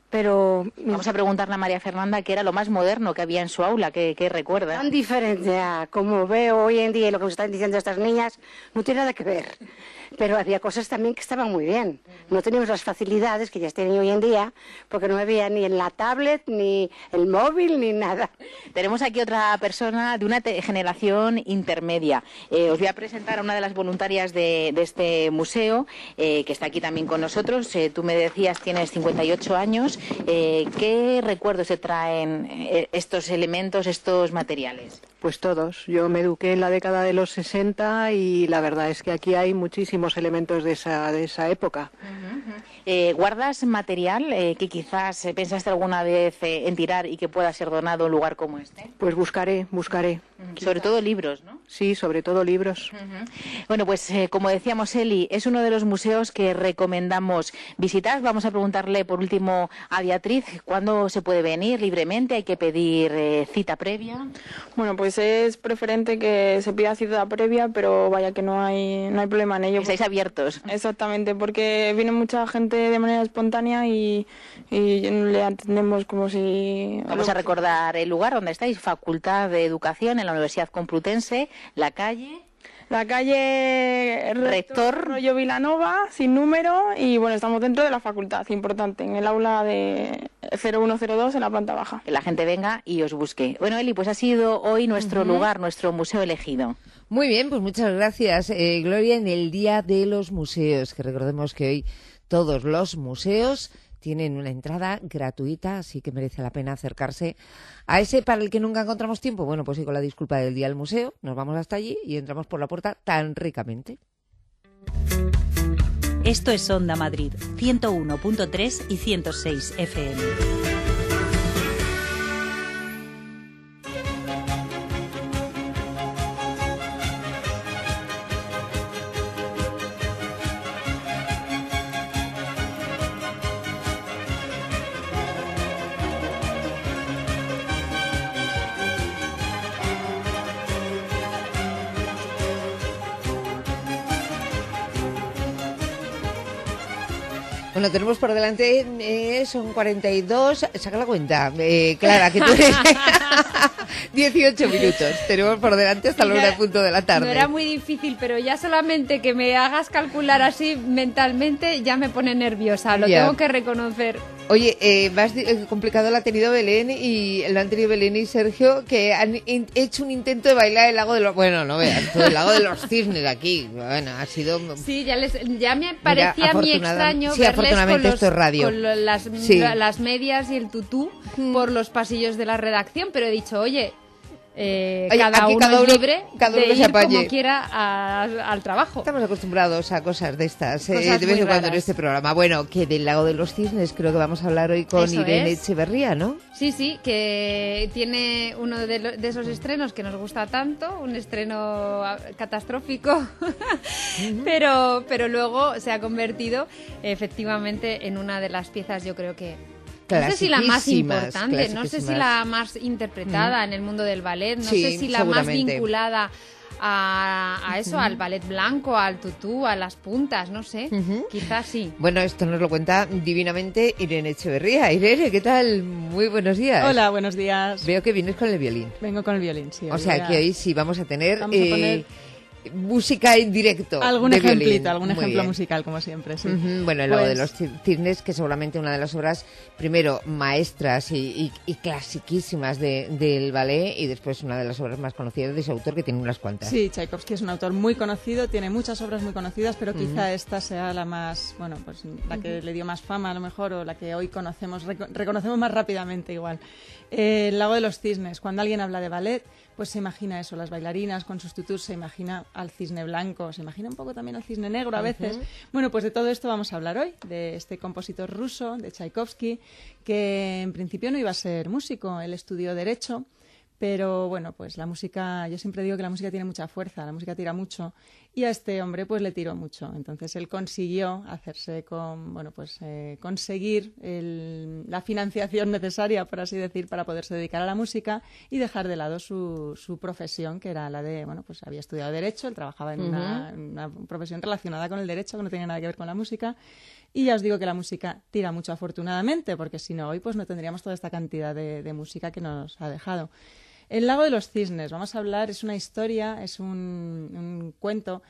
[SPEAKER 2] pero...
[SPEAKER 4] Vamos a preguntarle a María Fernanda qué era lo más moderno que había en su aula, qué, qué recuerda.
[SPEAKER 2] Tan diferente a como veo hoy en día y lo que nos están diciendo estas niñas, no tiene nada que ver. Pero había cosas también que estaban muy bien. No teníamos las facilidades que ya tienen hoy en día, porque no había ni en la tablet, ni el móvil, ni nada.
[SPEAKER 4] Tenemos aquí otra persona de una generación intermedia. Eh, os voy a presentar a una de las voluntarias de, de este museo, eh, que está aquí también con nosotros. Eh, tú me decías, tienes cincuenta y ocho años. Eh, ¿Qué recuerdos te traen eh, estos elementos, estos materiales?
[SPEAKER 7] Pues todos. Yo me eduqué en la década de los sesenta y la verdad es que aquí hay muchísimos elementos de esa, de esa época.
[SPEAKER 4] Uh-huh. Eh, ¿Guardas material eh, que quizás eh, pensaste alguna vez eh, en tirar y que pueda ser donado a un lugar como este?
[SPEAKER 7] Pues buscaré, buscaré.
[SPEAKER 4] Uh-huh. Sobre todo libros, ¿no?
[SPEAKER 7] Sí, sobre todo libros.
[SPEAKER 4] Uh-huh. Bueno, pues eh, como decíamos, Eli, es uno de los museos que recomendamos visitar. Vamos a preguntarle por último a Beatriz, ¿cuándo se puede venir libremente? ¿Hay que pedir eh, cita previa?
[SPEAKER 5] Bueno, pues es preferente que se pida cita previa, pero vaya que no hay no hay problema en ello.
[SPEAKER 4] Estáis abiertos.
[SPEAKER 5] Exactamente, porque viene mucha gente de manera espontánea y, y le atendemos como si...
[SPEAKER 4] Vamos a recordar el lugar donde estáis, Facultad de Educación en la Universidad Complutense, la calle...
[SPEAKER 5] La calle Rector,
[SPEAKER 4] Rector
[SPEAKER 5] Rollo Vilanova, sin número, y bueno, estamos dentro de la facultad, importante, en el aula de cero uno cero dos en la planta baja.
[SPEAKER 4] Que la gente venga y os busque. Bueno, Eli, pues ha sido hoy nuestro uh-huh. lugar, nuestro museo elegido.
[SPEAKER 12] Muy bien, pues muchas gracias, eh, Gloria, en el Día de los Museos, que recordemos que hoy todos los museos tienen una entrada gratuita, así que merece la pena acercarse a ese para el que nunca encontramos tiempo. Bueno, pues sí, con la disculpa del Día del Museo, nos vamos hasta allí y entramos por la puerta tan ricamente.
[SPEAKER 17] Esto es Onda Madrid, ciento uno punto tres y ciento seis F M.
[SPEAKER 12] Bueno, tenemos por delante, eh, son cuarenta y dos, saca la cuenta, eh, Clara, que tú eres dieciocho minutos, tenemos por delante hasta la una punto de la tarde.
[SPEAKER 8] No era muy difícil, pero ya solamente que me hagas calcular así mentalmente ya me pone nerviosa, lo
[SPEAKER 12] Ya.
[SPEAKER 8] tengo que reconocer.
[SPEAKER 12] Oye, eh, más di- eh, complicado lo ha tenido Belén y lo han tenido Belén y Sergio, que han in- hecho un intento de bailar el lago de los... Bueno, no veas, todo el lago de los cisnes aquí, bueno, ha sido...
[SPEAKER 8] Sí, ya, les, ya me parecía muy
[SPEAKER 12] afortunada-
[SPEAKER 8] extraño
[SPEAKER 12] sí,
[SPEAKER 8] verles
[SPEAKER 12] afortunadamente
[SPEAKER 8] con, los,
[SPEAKER 12] esto es radio.
[SPEAKER 8] con lo- las,
[SPEAKER 12] Sí.
[SPEAKER 8] la- las medias y el tutú por los pasillos de la redacción, pero he dicho, oye... Eh,
[SPEAKER 12] Oye,
[SPEAKER 8] cada
[SPEAKER 12] aquí
[SPEAKER 8] uno
[SPEAKER 12] cada
[SPEAKER 8] es
[SPEAKER 12] uno-
[SPEAKER 8] libre
[SPEAKER 12] cada uno
[SPEAKER 8] de
[SPEAKER 12] que se
[SPEAKER 8] ir
[SPEAKER 12] apañe.
[SPEAKER 8] como quiera a- al trabajo.
[SPEAKER 12] Estamos acostumbrados a cosas de estas, eh,
[SPEAKER 8] Cosas
[SPEAKER 12] de vez
[SPEAKER 8] muy
[SPEAKER 12] en cuando en
[SPEAKER 8] raras.
[SPEAKER 12] este programa. Bueno, que del lago de los cisnes creo que vamos a hablar hoy con
[SPEAKER 8] Eso
[SPEAKER 12] Irene
[SPEAKER 8] es.
[SPEAKER 12] Echeverría, ¿no?
[SPEAKER 8] Sí, sí, que tiene uno de, lo- de esos estrenos que nos gusta tanto, un estreno ah, catastrófico, pero, pero luego se ha convertido efectivamente en una de las piezas, yo creo que... No sé si la más
[SPEAKER 12] Clasiquísimas,
[SPEAKER 8] importante, no sé si
[SPEAKER 12] clasiquísimas.
[SPEAKER 8] la más interpretada
[SPEAKER 12] Mm.
[SPEAKER 8] en el mundo del ballet, no
[SPEAKER 12] Sí,
[SPEAKER 8] sé si la más
[SPEAKER 12] seguramente.
[SPEAKER 8] vinculada a, a eso,
[SPEAKER 12] Ujú.
[SPEAKER 8] al ballet blanco, al tutú, a las puntas, no sé,
[SPEAKER 12] Ujú.
[SPEAKER 8] quizás sí.
[SPEAKER 12] Bueno, esto nos lo cuenta divinamente Irene Echeverría. Irene, ¿qué tal? Muy buenos días.
[SPEAKER 10] Hola, buenos días.
[SPEAKER 12] Veo que vienes con el violín.
[SPEAKER 10] Vengo con el violín, sí.
[SPEAKER 12] O
[SPEAKER 10] hoy
[SPEAKER 12] sea,
[SPEAKER 10] voy a-
[SPEAKER 12] que hoy sí vamos a tener,
[SPEAKER 10] Vamos a
[SPEAKER 12] eh,
[SPEAKER 10] poner
[SPEAKER 12] música en directo.
[SPEAKER 10] algún
[SPEAKER 12] de
[SPEAKER 10] ejemplito,
[SPEAKER 12] violín.
[SPEAKER 10] algún
[SPEAKER 12] Muy
[SPEAKER 10] ejemplo
[SPEAKER 12] bien.
[SPEAKER 10] musical, como siempre, sí.
[SPEAKER 12] Ujú, Bueno, el lago
[SPEAKER 10] Pues-
[SPEAKER 12] de los ci- cisnes, que seguramente una de las obras, primero, maestras y, y, y clasiquísimas de- del ballet, y después una de las obras más conocidas de ese autor, que tiene unas cuantas.
[SPEAKER 10] Sí, Tchaikovsky es un autor muy conocido, tiene muchas obras muy conocidas, pero quizá
[SPEAKER 12] Ujú.
[SPEAKER 10] esta sea la más, bueno, pues la que le dio más fama a lo mejor, o la que hoy conocemos, reco- reconocemos más rápidamente igual. Eh, el lago de los cisnes, cuando alguien habla de ballet, pues se imagina eso, las bailarinas con sus tutús, se imagina al cisne blanco, se imagina un poco también al cisne negro a veces.
[SPEAKER 12] Ujú.
[SPEAKER 10] Bueno, pues de todo esto vamos a hablar hoy, de este compositor ruso, de Tchaikovsky, que en principio no iba a ser músico, él estudió Derecho, pero bueno, pues la música, yo siempre digo que la música tiene mucha fuerza, la música tira mucho, y a este hombre pues le tiró mucho. Entonces él consiguió hacerse con, bueno, pues eh, conseguir el, la financiación necesaria, por así decir, para poderse dedicar a la música y dejar de lado su, su profesión, que era la de, bueno, pues había estudiado Derecho, él trabajaba en, uh-huh. una, en una profesión relacionada con el derecho, que no tenía nada que ver con la música. Y ya os digo que la música tira mucho, afortunadamente, porque si no, hoy pues no tendríamos toda esta cantidad de, de música que nos ha dejado. El lago de los cisnes, vamos a hablar, es una historia, es un, un cuento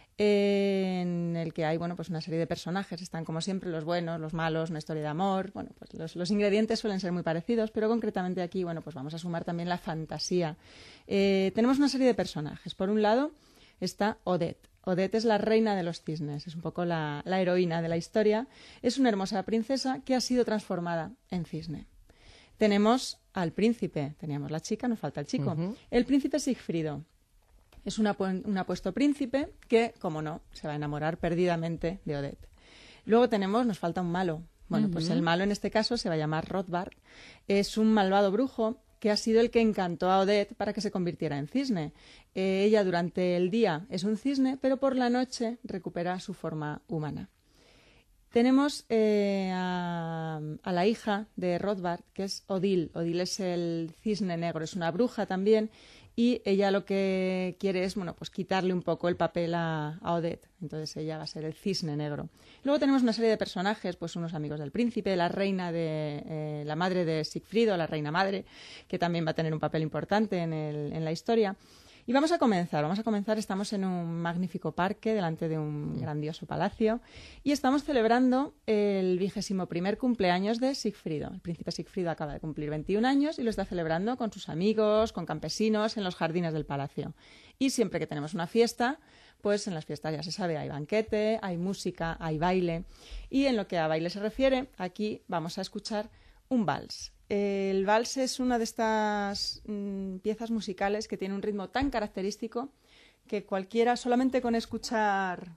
[SPEAKER 10] eh, en el que hay, bueno, pues una serie de personajes, están como siempre los buenos, los malos, una historia de amor, bueno, pues los, los ingredientes suelen ser muy parecidos, pero concretamente aquí, bueno, pues vamos a sumar también la fantasía. Eh, tenemos una serie de personajes. Por un lado está Odette. Odette es la reina de los cisnes, es un poco la, la heroína de la historia. Es una hermosa princesa que ha sido transformada en cisne. Tenemos al príncipe, teníamos la chica, nos falta el chico. Uh-huh. El príncipe Sigfrido es un, apu- un apuesto príncipe que, como no, se va a enamorar perdidamente de Odette. Luego tenemos, nos falta un malo. Bueno, uh-huh. pues el malo en este caso se va a llamar Rothbard. Es un malvado brujo que ha sido el que encantó a Odette para que se convirtiera en cisne. Eh, ella durante el día es un cisne, pero por la noche recupera su forma humana. Tenemos eh, a, a la hija de Rothbard, que es Odile. Odile es el cisne negro, es una bruja también, y ella lo que quiere es, bueno, pues quitarle un poco el papel a, a Odette. Entonces ella va a ser el cisne negro. Luego tenemos una serie de personajes, pues unos amigos del príncipe, la reina de eh, la madre de Sigfrido, la reina madre, que también va a tener un papel importante en, el, en la historia. Y vamos a comenzar, vamos a comenzar, estamos en un magnífico parque, delante de un grandioso palacio, y estamos celebrando el vigésimo primer cumpleaños de Sigfrido. El príncipe Sigfrido acaba de cumplir veintiún años y lo está celebrando con sus amigos, con campesinos, en los jardines del palacio. Y siempre que tenemos una fiesta, pues en las fiestas ya se sabe, hay banquete, hay música, hay baile. Y en lo que a baile se refiere, aquí vamos a escuchar un vals. El vals es una de estas mmm, piezas musicales que tiene un ritmo tan característico que cualquiera, solamente con escuchar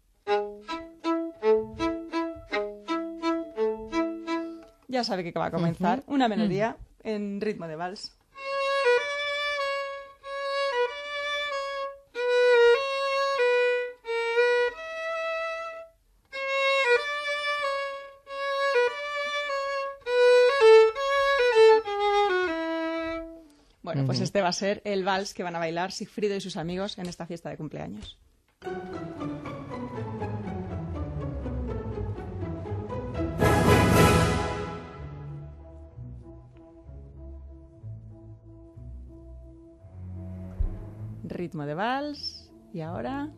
[SPEAKER 10] ya sabe que va a comenzar uh-huh. una melodía uh-huh. en ritmo de vals. Bueno, pues este va a ser el vals que van a bailar Sigfrido y sus amigos en esta fiesta de cumpleaños. Ritmo de vals. Y ahora...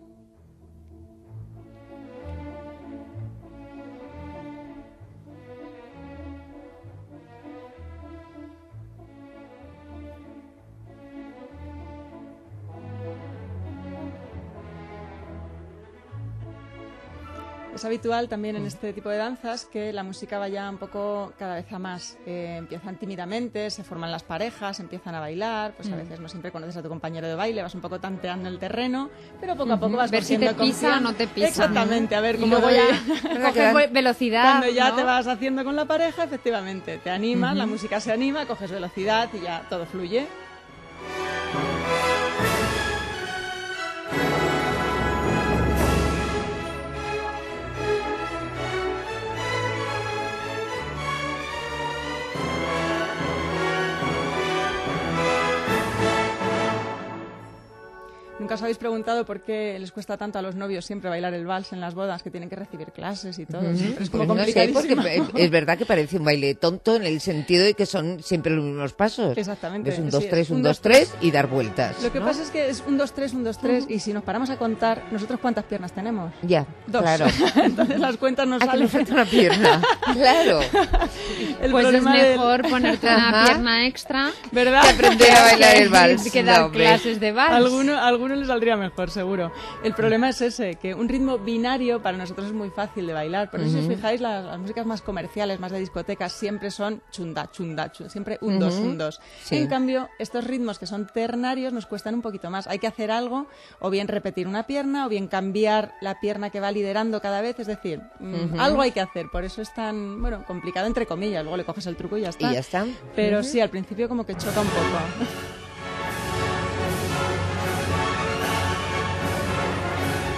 [SPEAKER 10] Es habitual también en este tipo de danzas que la música vaya un poco cada vez a más. Eh, empiezan tímidamente, se forman las parejas, empiezan a bailar, pues a veces no siempre conoces a tu compañero de baile, vas un poco tanteando el terreno, pero poco a poco vas
[SPEAKER 8] ver si te pisa o no te pisa.
[SPEAKER 10] Exactamente, a ver
[SPEAKER 8] y
[SPEAKER 10] cómo
[SPEAKER 8] luego ya coges velocidad.
[SPEAKER 10] Cuando ya
[SPEAKER 8] ¿no?
[SPEAKER 10] te vas haciendo con la pareja, efectivamente, te animas, uh-huh. la música se anima, coges velocidad y ya todo fluye. ¿Nunca os habéis preguntado por qué les cuesta tanto a los novios siempre bailar el vals en las bodas, que tienen que recibir clases y todo? Siempre es como
[SPEAKER 12] pues
[SPEAKER 10] complicadísimo.
[SPEAKER 12] No sé, porque es verdad que parece un baile tonto en el sentido de que son siempre los mismos pasos.
[SPEAKER 10] Exactamente.
[SPEAKER 12] Es un dos,
[SPEAKER 10] sí,
[SPEAKER 12] tres, un dos, tres y dar vueltas.
[SPEAKER 10] Lo que
[SPEAKER 12] ¿no?
[SPEAKER 10] pasa es que es un dos, tres, un dos, tres y si nos paramos a contar, ¿nosotros cuántas piernas tenemos?
[SPEAKER 12] Ya,
[SPEAKER 10] Dos.
[SPEAKER 12] claro.
[SPEAKER 10] Entonces las cuentas nos
[SPEAKER 12] Aquí
[SPEAKER 10] salen.
[SPEAKER 12] nos falta una pierna, claro.
[SPEAKER 8] El pues es mejor del... ponerte una pierna extra,
[SPEAKER 10] ¿verdad?
[SPEAKER 12] Que aprender a bailar el vals.
[SPEAKER 8] Que dar
[SPEAKER 12] no,
[SPEAKER 8] clases de vals.
[SPEAKER 10] A alguno, a alguno les saldría mejor, seguro. El problema es ese, que un ritmo binario para nosotros es muy fácil de bailar. Por eso, uh-huh. si os fijáis, las, las músicas más comerciales, más de discotecas, siempre son chunda, chunda, chunda, siempre un, uh-huh. dos, un, dos. Sí. En cambio, estos ritmos que son ternarios nos cuestan un poquito más. Hay que hacer algo, o bien repetir una pierna, o bien cambiar la pierna que va liderando cada vez. Es decir, uh-huh. algo hay que hacer. Por eso es tan, bueno, complicado entre comillas. Luego le coges el truco y ya está.
[SPEAKER 12] Y ya está.
[SPEAKER 10] Pero
[SPEAKER 12] uh-huh.
[SPEAKER 10] sí, al principio como que choca un poco.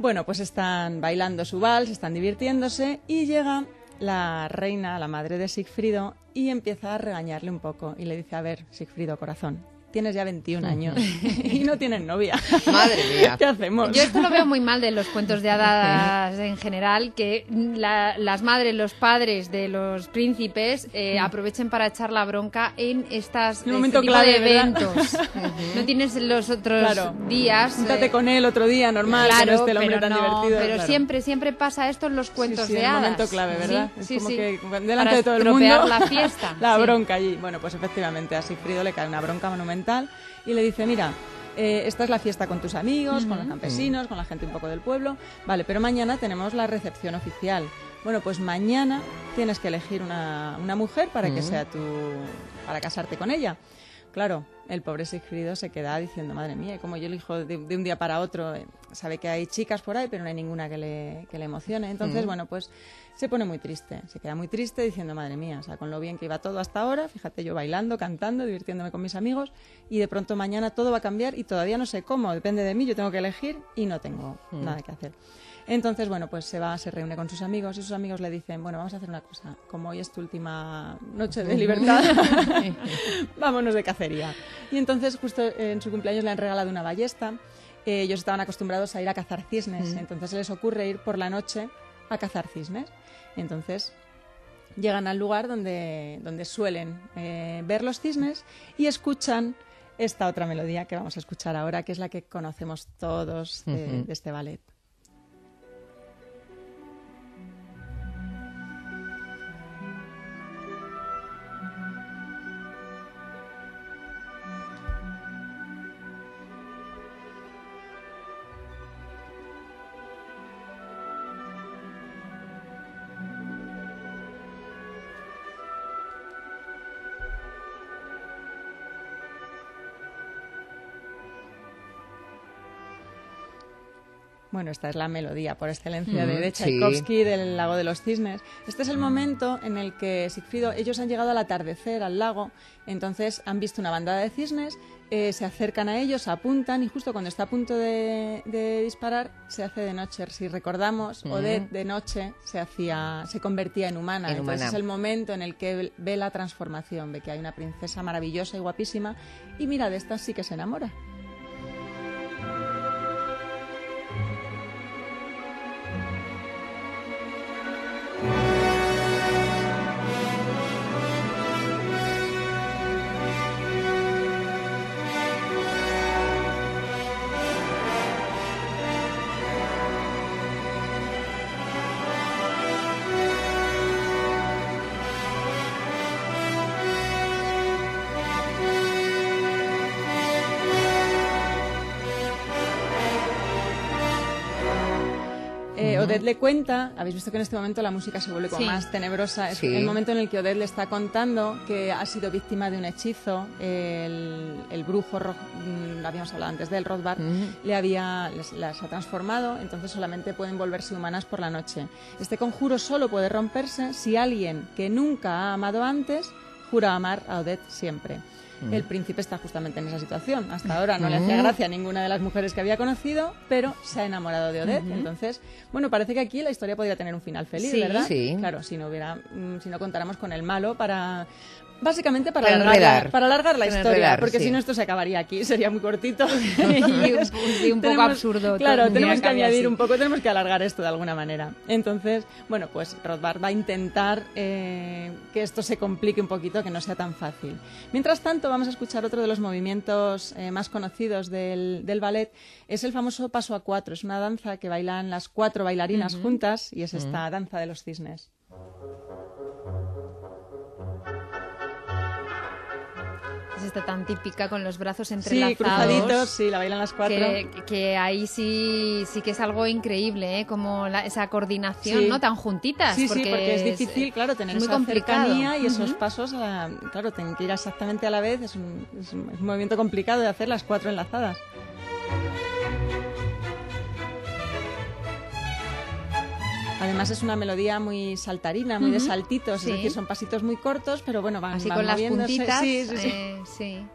[SPEAKER 10] Bueno, pues están bailando su vals, están divirtiéndose y llega la reina, la madre de Sigfrido, y empieza a regañarle un poco y le dice, a ver, Sigfrido, corazón, tienes ya veintiún años y no tienes novia.
[SPEAKER 12] Madre mía.
[SPEAKER 10] ¿Qué hacemos?
[SPEAKER 8] Yo esto lo veo muy mal de los cuentos de hadas en general, que la- las madres, los padres de los príncipes eh, aprovechen para echar la bronca en estas
[SPEAKER 10] Un
[SPEAKER 8] este
[SPEAKER 10] momento
[SPEAKER 8] tipo
[SPEAKER 10] clave,
[SPEAKER 8] de
[SPEAKER 10] ¿verdad?
[SPEAKER 8] eventos. No tienes los otros
[SPEAKER 10] Claro.
[SPEAKER 8] días.
[SPEAKER 10] Júntate
[SPEAKER 8] eh,
[SPEAKER 10] con él otro día, normal,
[SPEAKER 8] claro,
[SPEAKER 10] que no esté el hombre
[SPEAKER 8] pero
[SPEAKER 10] tan
[SPEAKER 8] no,
[SPEAKER 10] divertido.
[SPEAKER 8] Pero
[SPEAKER 10] claro.
[SPEAKER 8] siempre, siempre pasa esto en los cuentos
[SPEAKER 10] sí, sí,
[SPEAKER 8] de
[SPEAKER 10] el
[SPEAKER 8] hadas.
[SPEAKER 10] momento clave, ¿verdad?
[SPEAKER 8] Sí,
[SPEAKER 10] es
[SPEAKER 8] sí,
[SPEAKER 10] como
[SPEAKER 8] sí.
[SPEAKER 10] que delante
[SPEAKER 8] Para
[SPEAKER 10] de todo el
[SPEAKER 8] estropear
[SPEAKER 10] mundo
[SPEAKER 8] la fiesta.
[SPEAKER 10] la
[SPEAKER 8] Sí.
[SPEAKER 10] bronca allí. Bueno, pues efectivamente a Sigfrido le cae una bronca monumental y le dice, mira, eh, esta es la fiesta con tus amigos, con los campesinos, con la gente un poco del pueblo, vale, pero mañana tenemos la recepción oficial. Bueno, pues mañana tienes que elegir una, una mujer para que
[SPEAKER 12] Mm.
[SPEAKER 10] sea tu, para casarte con ella. Claro, el pobre Sigfrido se queda diciendo, madre mía, como yo elijo de, de un día para otro, eh, sabe que hay chicas por ahí, pero no hay ninguna que le, que le emocione. Entonces,
[SPEAKER 12] Mm.
[SPEAKER 10] bueno, pues se pone muy triste, se queda muy triste diciendo, madre mía, o sea, con lo bien que iba todo hasta ahora, fíjate yo bailando, cantando, divirtiéndome con mis amigos, y de pronto mañana todo va a cambiar y todavía no sé cómo, depende de mí, yo tengo que elegir y no tengo
[SPEAKER 12] Mm.
[SPEAKER 10] nada que hacer. Entonces, bueno, pues se va, se reúne con sus amigos y sus amigos le dicen, bueno, vamos a hacer una cosa, como hoy es tu última noche de libertad, vámonos de cacería. Y entonces, justo en su cumpleaños le han regalado una ballesta. Eh, ellos estaban acostumbrados a ir a cazar cisnes,
[SPEAKER 12] Mm.
[SPEAKER 10] entonces se les ocurre ir por la noche a cazar cisnes. Entonces llegan al lugar donde, donde suelen eh, ver los cisnes y escuchan esta otra melodía que vamos a escuchar ahora, que es la que conocemos todos de,
[SPEAKER 12] Ujú.
[SPEAKER 10] de este ballet. Bueno, esta es la melodía por excelencia de,
[SPEAKER 12] Mm,
[SPEAKER 10] de
[SPEAKER 12] sí.
[SPEAKER 10] Tchaikovsky, del Lago de los Cisnes. Este es el momento en el que Sigfrido, ellos han llegado al atardecer al lago, entonces han visto una bandada de cisnes, eh, se acercan a ellos, apuntan y justo cuando está a punto de, de disparar se hace de noche. Si recordamos,
[SPEAKER 12] Mm.
[SPEAKER 10] Odette de noche se hacía, se convertía en humana.
[SPEAKER 12] En
[SPEAKER 10] entonces
[SPEAKER 12] humana.
[SPEAKER 10] es el momento en el que ve la transformación, ve que hay una princesa maravillosa y guapísima y mira, de esta sí que se enamora. Eh, Odette le cuenta, habéis visto que en este momento la música se vuelve como
[SPEAKER 8] Sí.
[SPEAKER 10] más tenebrosa, es
[SPEAKER 12] Sí.
[SPEAKER 10] el momento en el que Odette le está contando que ha sido víctima de un hechizo, el, el brujo, Ro- mm, lo habíamos hablado antes del Rothbard,
[SPEAKER 12] Mm.
[SPEAKER 10] le había, les- las ha transformado, entonces solamente pueden volverse humanas por la noche. Este conjuro solo puede romperse si alguien que nunca ha amado antes jura amar a Odette siempre.
[SPEAKER 12] Mm.
[SPEAKER 10] El príncipe está justamente en esa situación. Hasta ahora no le hacía
[SPEAKER 12] Mm.
[SPEAKER 10] gracia a ninguna de las mujeres que había conocido, pero se ha enamorado de Odette.
[SPEAKER 12] Ujú.
[SPEAKER 10] Entonces, bueno, parece que aquí la historia podría tener un final feliz,
[SPEAKER 12] Sí.
[SPEAKER 10] ¿verdad?
[SPEAKER 12] Sí.
[SPEAKER 10] Claro, si no hubiera, mm, si no contáramos con el malo para, básicamente para
[SPEAKER 12] Para
[SPEAKER 10] alargar, la,
[SPEAKER 12] enredar.
[SPEAKER 10] para alargar la
[SPEAKER 12] Para
[SPEAKER 10] historia,
[SPEAKER 12] enredar,
[SPEAKER 10] porque
[SPEAKER 12] sí.
[SPEAKER 10] si no esto se acabaría aquí, sería muy cortito.
[SPEAKER 8] Y un, y un poco
[SPEAKER 10] Tenemos-
[SPEAKER 8] absurdo.
[SPEAKER 10] Claro,
[SPEAKER 8] todo,
[SPEAKER 10] tenemos que
[SPEAKER 8] acabe
[SPEAKER 10] añadir
[SPEAKER 8] así.
[SPEAKER 10] un poco, tenemos que alargar esto de alguna manera. Entonces, bueno, pues Rothbard va a intentar eh, que esto se complique un poquito, que no sea tan fácil. Mientras tanto, vamos a escuchar otro de los movimientos eh, más conocidos del, del ballet. Es el famoso paso a cuatro. Es una danza que bailan las cuatro bailarinas
[SPEAKER 8] Ujú.
[SPEAKER 10] juntas y es
[SPEAKER 12] Ujú.
[SPEAKER 10] esta danza de los cisnes.
[SPEAKER 8] Es esta tan típica con los brazos
[SPEAKER 10] Sí,
[SPEAKER 8] entrelazados.
[SPEAKER 10] cruzaditos, sí, la bailan las cuatro.
[SPEAKER 8] Que, que ahí sí sí que es algo increíble, ¿eh? Como la- esa coordinación,
[SPEAKER 10] Sí.
[SPEAKER 8] ¿no? Tan juntitas.
[SPEAKER 10] Sí, sí, porque es difícil, claro, tener
[SPEAKER 8] muy
[SPEAKER 10] esa
[SPEAKER 8] complicado.
[SPEAKER 10] cercanía y esos
[SPEAKER 8] Ujú.
[SPEAKER 10] pasos, a- claro, tienen que ir exactamente a la vez, es un, es un- es un movimiento complicado de hacer las cuatro enlazadas. Además es una melodía muy saltarina, muy de
[SPEAKER 8] Ujú.
[SPEAKER 10] saltitos,
[SPEAKER 8] Sí.
[SPEAKER 10] es decir, son pasitos muy cortos, pero bueno, van,
[SPEAKER 8] Así
[SPEAKER 10] van
[SPEAKER 8] con las
[SPEAKER 10] moviéndose.
[SPEAKER 8] puntitas.
[SPEAKER 10] Sí, sí, sí.
[SPEAKER 8] eh, sí.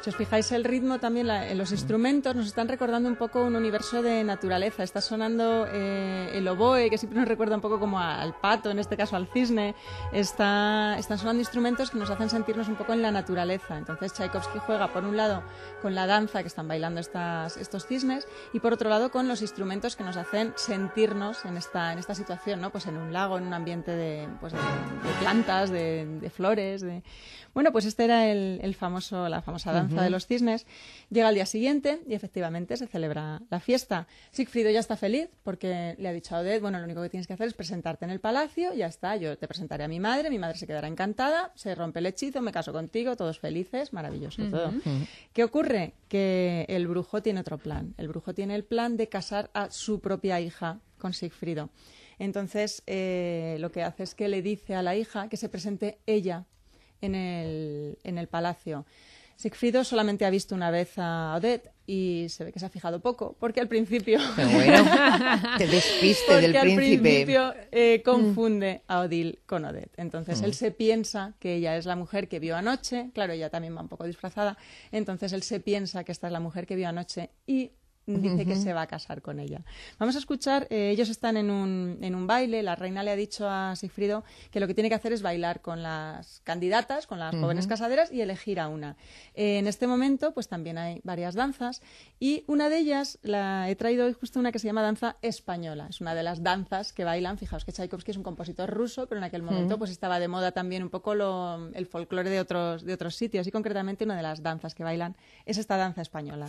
[SPEAKER 10] Si os fijáis el ritmo también, la, en los instrumentos nos están recordando un poco un universo de naturaleza. Está sonando eh, el oboe, que siempre nos recuerda un poco como al pato, en este caso al cisne. Está, están sonando instrumentos que nos hacen sentirnos un poco en la naturaleza. Entonces Tchaikovsky juega por un lado con la danza que están bailando estas, estos cisnes y por otro lado con los instrumentos que nos hacen sentirnos en esta, en esta situación, ¿no? Pues en un lago, en un ambiente de, pues de, de plantas, de, de flores, de... Bueno, pues este era el, el famoso, la famosa danza uh-huh. de los cisnes. Llega el día siguiente y efectivamente se celebra la fiesta. Sigfrido ya está feliz porque le ha dicho a Odette, bueno, lo único que tienes que hacer es presentarte en el palacio, ya está, yo te presentaré a mi madre, mi madre se quedará encantada, se rompe el hechizo, me caso contigo, todos felices, maravilloso uh-huh. todo. Uh-huh. ¿Qué ocurre? Que el brujo tiene otro plan. El brujo tiene el plan de casar a su propia hija con Sigfrido. Entonces, eh, lo que hace es que le dice a la hija que se presente ella en el, en el palacio. Sigfrido solamente ha visto una vez a Odette y se ve que se ha fijado poco, porque al principio...
[SPEAKER 12] Pero bueno, te despiste del
[SPEAKER 10] al
[SPEAKER 12] príncipe.
[SPEAKER 10] principio eh, confunde a Odile con Odette. Entonces mm. él se piensa que ella es la mujer que vio anoche, claro, ella también va un poco disfrazada, entonces él se piensa que esta es la mujer que vio anoche y dice uh-huh. que se va a casar con ella. Vamos a escuchar, eh, ellos están en un, en un baile, la reina le ha dicho a Sigfrido que lo que tiene que hacer es bailar con las candidatas, con las uh-huh. jóvenes casaderas y elegir a una. Eh, en este momento pues también hay varias danzas y una de ellas, la he traído hoy justo una que se llama danza española, es una de las danzas que bailan, fijaos que Tchaikovsky es un compositor ruso, pero en aquel momento uh-huh. pues estaba de moda también un poco lo, el folclore de otros, de otros sitios y concretamente una de las danzas que bailan es esta danza española.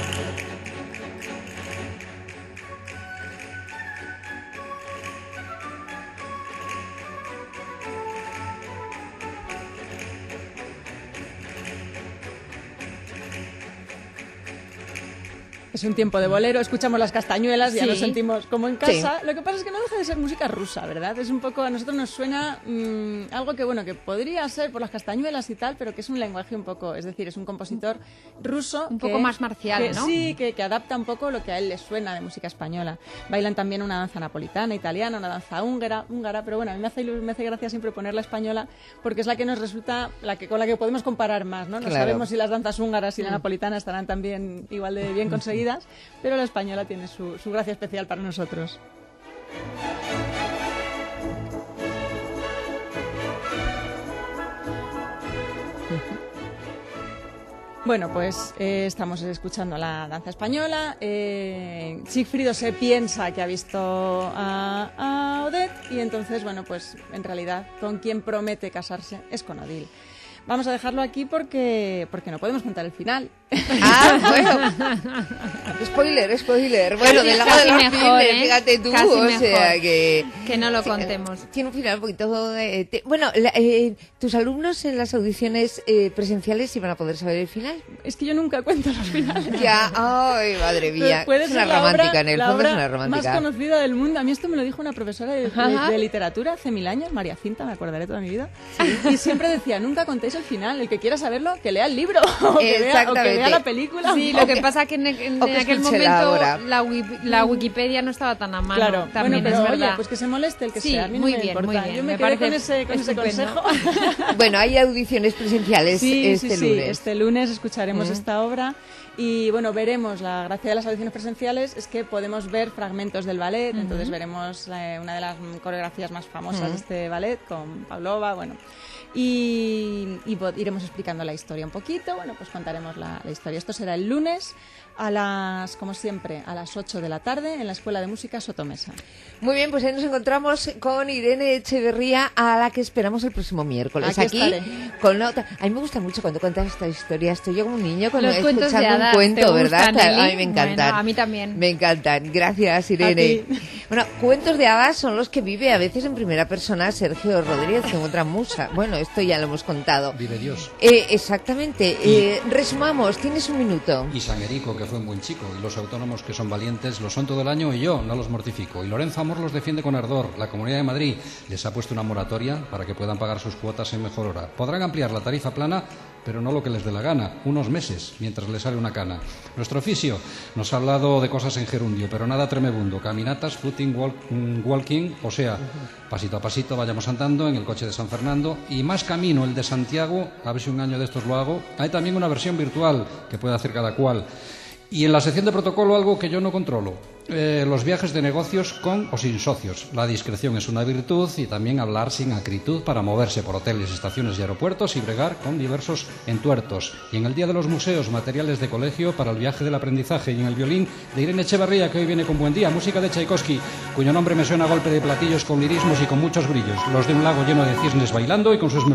[SPEAKER 10] Es un tiempo de bolero, escuchamos las castañuelas, sí. ya nos sentimos como en casa. Sí. Lo que pasa es que no deja de ser música rusa, ¿verdad? Es un poco, a nosotros nos suena mmm, algo que, bueno, que podría ser por las castañuelas y tal, pero que es un lenguaje un poco, es decir, es un compositor ruso.
[SPEAKER 8] Un
[SPEAKER 10] que,
[SPEAKER 8] poco más marcial,
[SPEAKER 10] que,
[SPEAKER 8] ¿no?
[SPEAKER 10] Sí, que, que adapta un poco lo que a él le suena de música española. Bailan también una danza napolitana, italiana, una danza húngara, húngara pero bueno, a mí me hace, me hace gracia siempre poner la española porque es la que nos resulta, la que con la que podemos comparar más, ¿no? No claro. sabemos si las danzas húngaras y la napolitana estarán también igual de bien conseguidas, pero la española tiene su, su gracia especial para nosotros. Bueno, pues eh, estamos escuchando la danza española. Eh, Sigfrido se piensa que ha visto a, a Odette y entonces, bueno, pues en realidad con quien promete casarse es con Odile. Vamos a dejarlo aquí porque porque no podemos contar el final.
[SPEAKER 12] Ah, bueno. Spoiler, spoiler. Bueno, del lado de los
[SPEAKER 8] mejor,
[SPEAKER 12] fines,
[SPEAKER 8] ¿eh?
[SPEAKER 12] fíjate tú,
[SPEAKER 8] Casi
[SPEAKER 12] o
[SPEAKER 8] mejor.
[SPEAKER 12] sea que...
[SPEAKER 8] Que no lo contemos.
[SPEAKER 12] Tiene un final un poquito... Eh, te, bueno, la, eh, tus alumnos en las audiciones eh, presenciales iban a poder saber el final.
[SPEAKER 10] Es que yo nunca cuento los finales.
[SPEAKER 12] Ya, ay, madre mía.
[SPEAKER 10] Es
[SPEAKER 12] una romántica,
[SPEAKER 10] obra,
[SPEAKER 12] en el fondo es una romántica.
[SPEAKER 10] Más conocida del mundo. A mí esto me lo dijo una profesora de, de, de literatura hace mil años, María Cinta, me acordaré toda mi vida. Sí. Y siempre decía, nunca contéis el final. El que quiera saberlo, que lea el libro o que, vea, o que vea la película.
[SPEAKER 8] Sí, lo que pasa es que en, en, en aquel momento la, la, la Wikipedia no estaba tan a mano.
[SPEAKER 10] Claro,
[SPEAKER 8] también
[SPEAKER 10] bueno, pero
[SPEAKER 8] es verdad.
[SPEAKER 10] oye, pues que se moleste el que
[SPEAKER 8] sí,
[SPEAKER 10] sea. A mí
[SPEAKER 8] muy
[SPEAKER 10] no me
[SPEAKER 8] bien,
[SPEAKER 10] importa.
[SPEAKER 8] muy bien.
[SPEAKER 10] Yo me,
[SPEAKER 8] me
[SPEAKER 10] quedé
[SPEAKER 8] parece
[SPEAKER 10] con ese, con ese consejo.
[SPEAKER 12] Bueno, hay audiciones presenciales
[SPEAKER 10] sí,
[SPEAKER 12] este
[SPEAKER 10] sí, sí,
[SPEAKER 12] lunes.
[SPEAKER 10] Este lunes escucharemos
[SPEAKER 12] mm.
[SPEAKER 10] esta obra. Y bueno, veremos, la gracia de las audiciones presenciales es que podemos ver fragmentos del ballet, uh-huh. entonces veremos eh, una de las coreografías más famosas uh-huh. de este ballet con Pavlova, bueno, y, y iremos explicando la historia un poquito, bueno, pues contaremos la, la historia. Esto será el lunes a las, como siempre, a las ocho de la tarde en la Escuela de Música Sotomesa.
[SPEAKER 12] Muy bien, pues ahí nos encontramos con Irene Echeverría, a la que esperamos el próximo miércoles.
[SPEAKER 10] Aquí,
[SPEAKER 12] Aquí con nota. A mí me gusta mucho cuando cuentas esta historia. Estoy yo como un niño cuando
[SPEAKER 8] Los cuentos de hadas,
[SPEAKER 12] un cuento, ¿verdad?
[SPEAKER 8] Gustan,
[SPEAKER 12] a mí me encantan.
[SPEAKER 8] Bueno, a mí también.
[SPEAKER 12] Me encantan. Gracias, Irene. Bueno, cuentos de hadas son los que vive a veces en primera persona Sergio Rodríguez en otra musa. Bueno, esto ya lo hemos contado.
[SPEAKER 9] Vive Dios.
[SPEAKER 12] Eh, exactamente. Eh, resumamos, tienes un minuto.
[SPEAKER 9] Y San Erico, que fue un buen chico, y los autónomos que son valientes lo son todo el año y yo no los mortifico. Y Lorenzo Amor los defiende con ardor. La Comunidad de Madrid les ha puesto una moratoria para que puedan pagar sus cuotas en mejor hora. Podrán ampliar la tarifa plana pero no lo que les dé la gana, unos meses, mientras les sale una cana. Nuestro oficio nos ha hablado de cosas en gerundio, pero nada tremebundo, caminatas, footing, walk, walking, o sea, pasito a pasito vayamos andando en el coche de San Fernando, y más camino el de Santiago, a ver si un año de estos lo hago. Hay también una versión virtual que puede hacer cada cual. Y en la sección de protocolo algo que yo no controlo, eh, los viajes de negocios con o sin socios. La discreción es una virtud y también hablar sin acritud para moverse por hoteles, estaciones y aeropuertos y bregar con diversos entuertos. Y en el Día de los Museos, materiales de colegio para el viaje del aprendizaje. Y en el violín de Irene Echeverría, que hoy viene con Buen Día, música de Tchaikovsky, cuyo nombre me suena a golpe de platillos con lirismos y con muchos brillos. Los de un lago lleno de cisnes bailando y con sus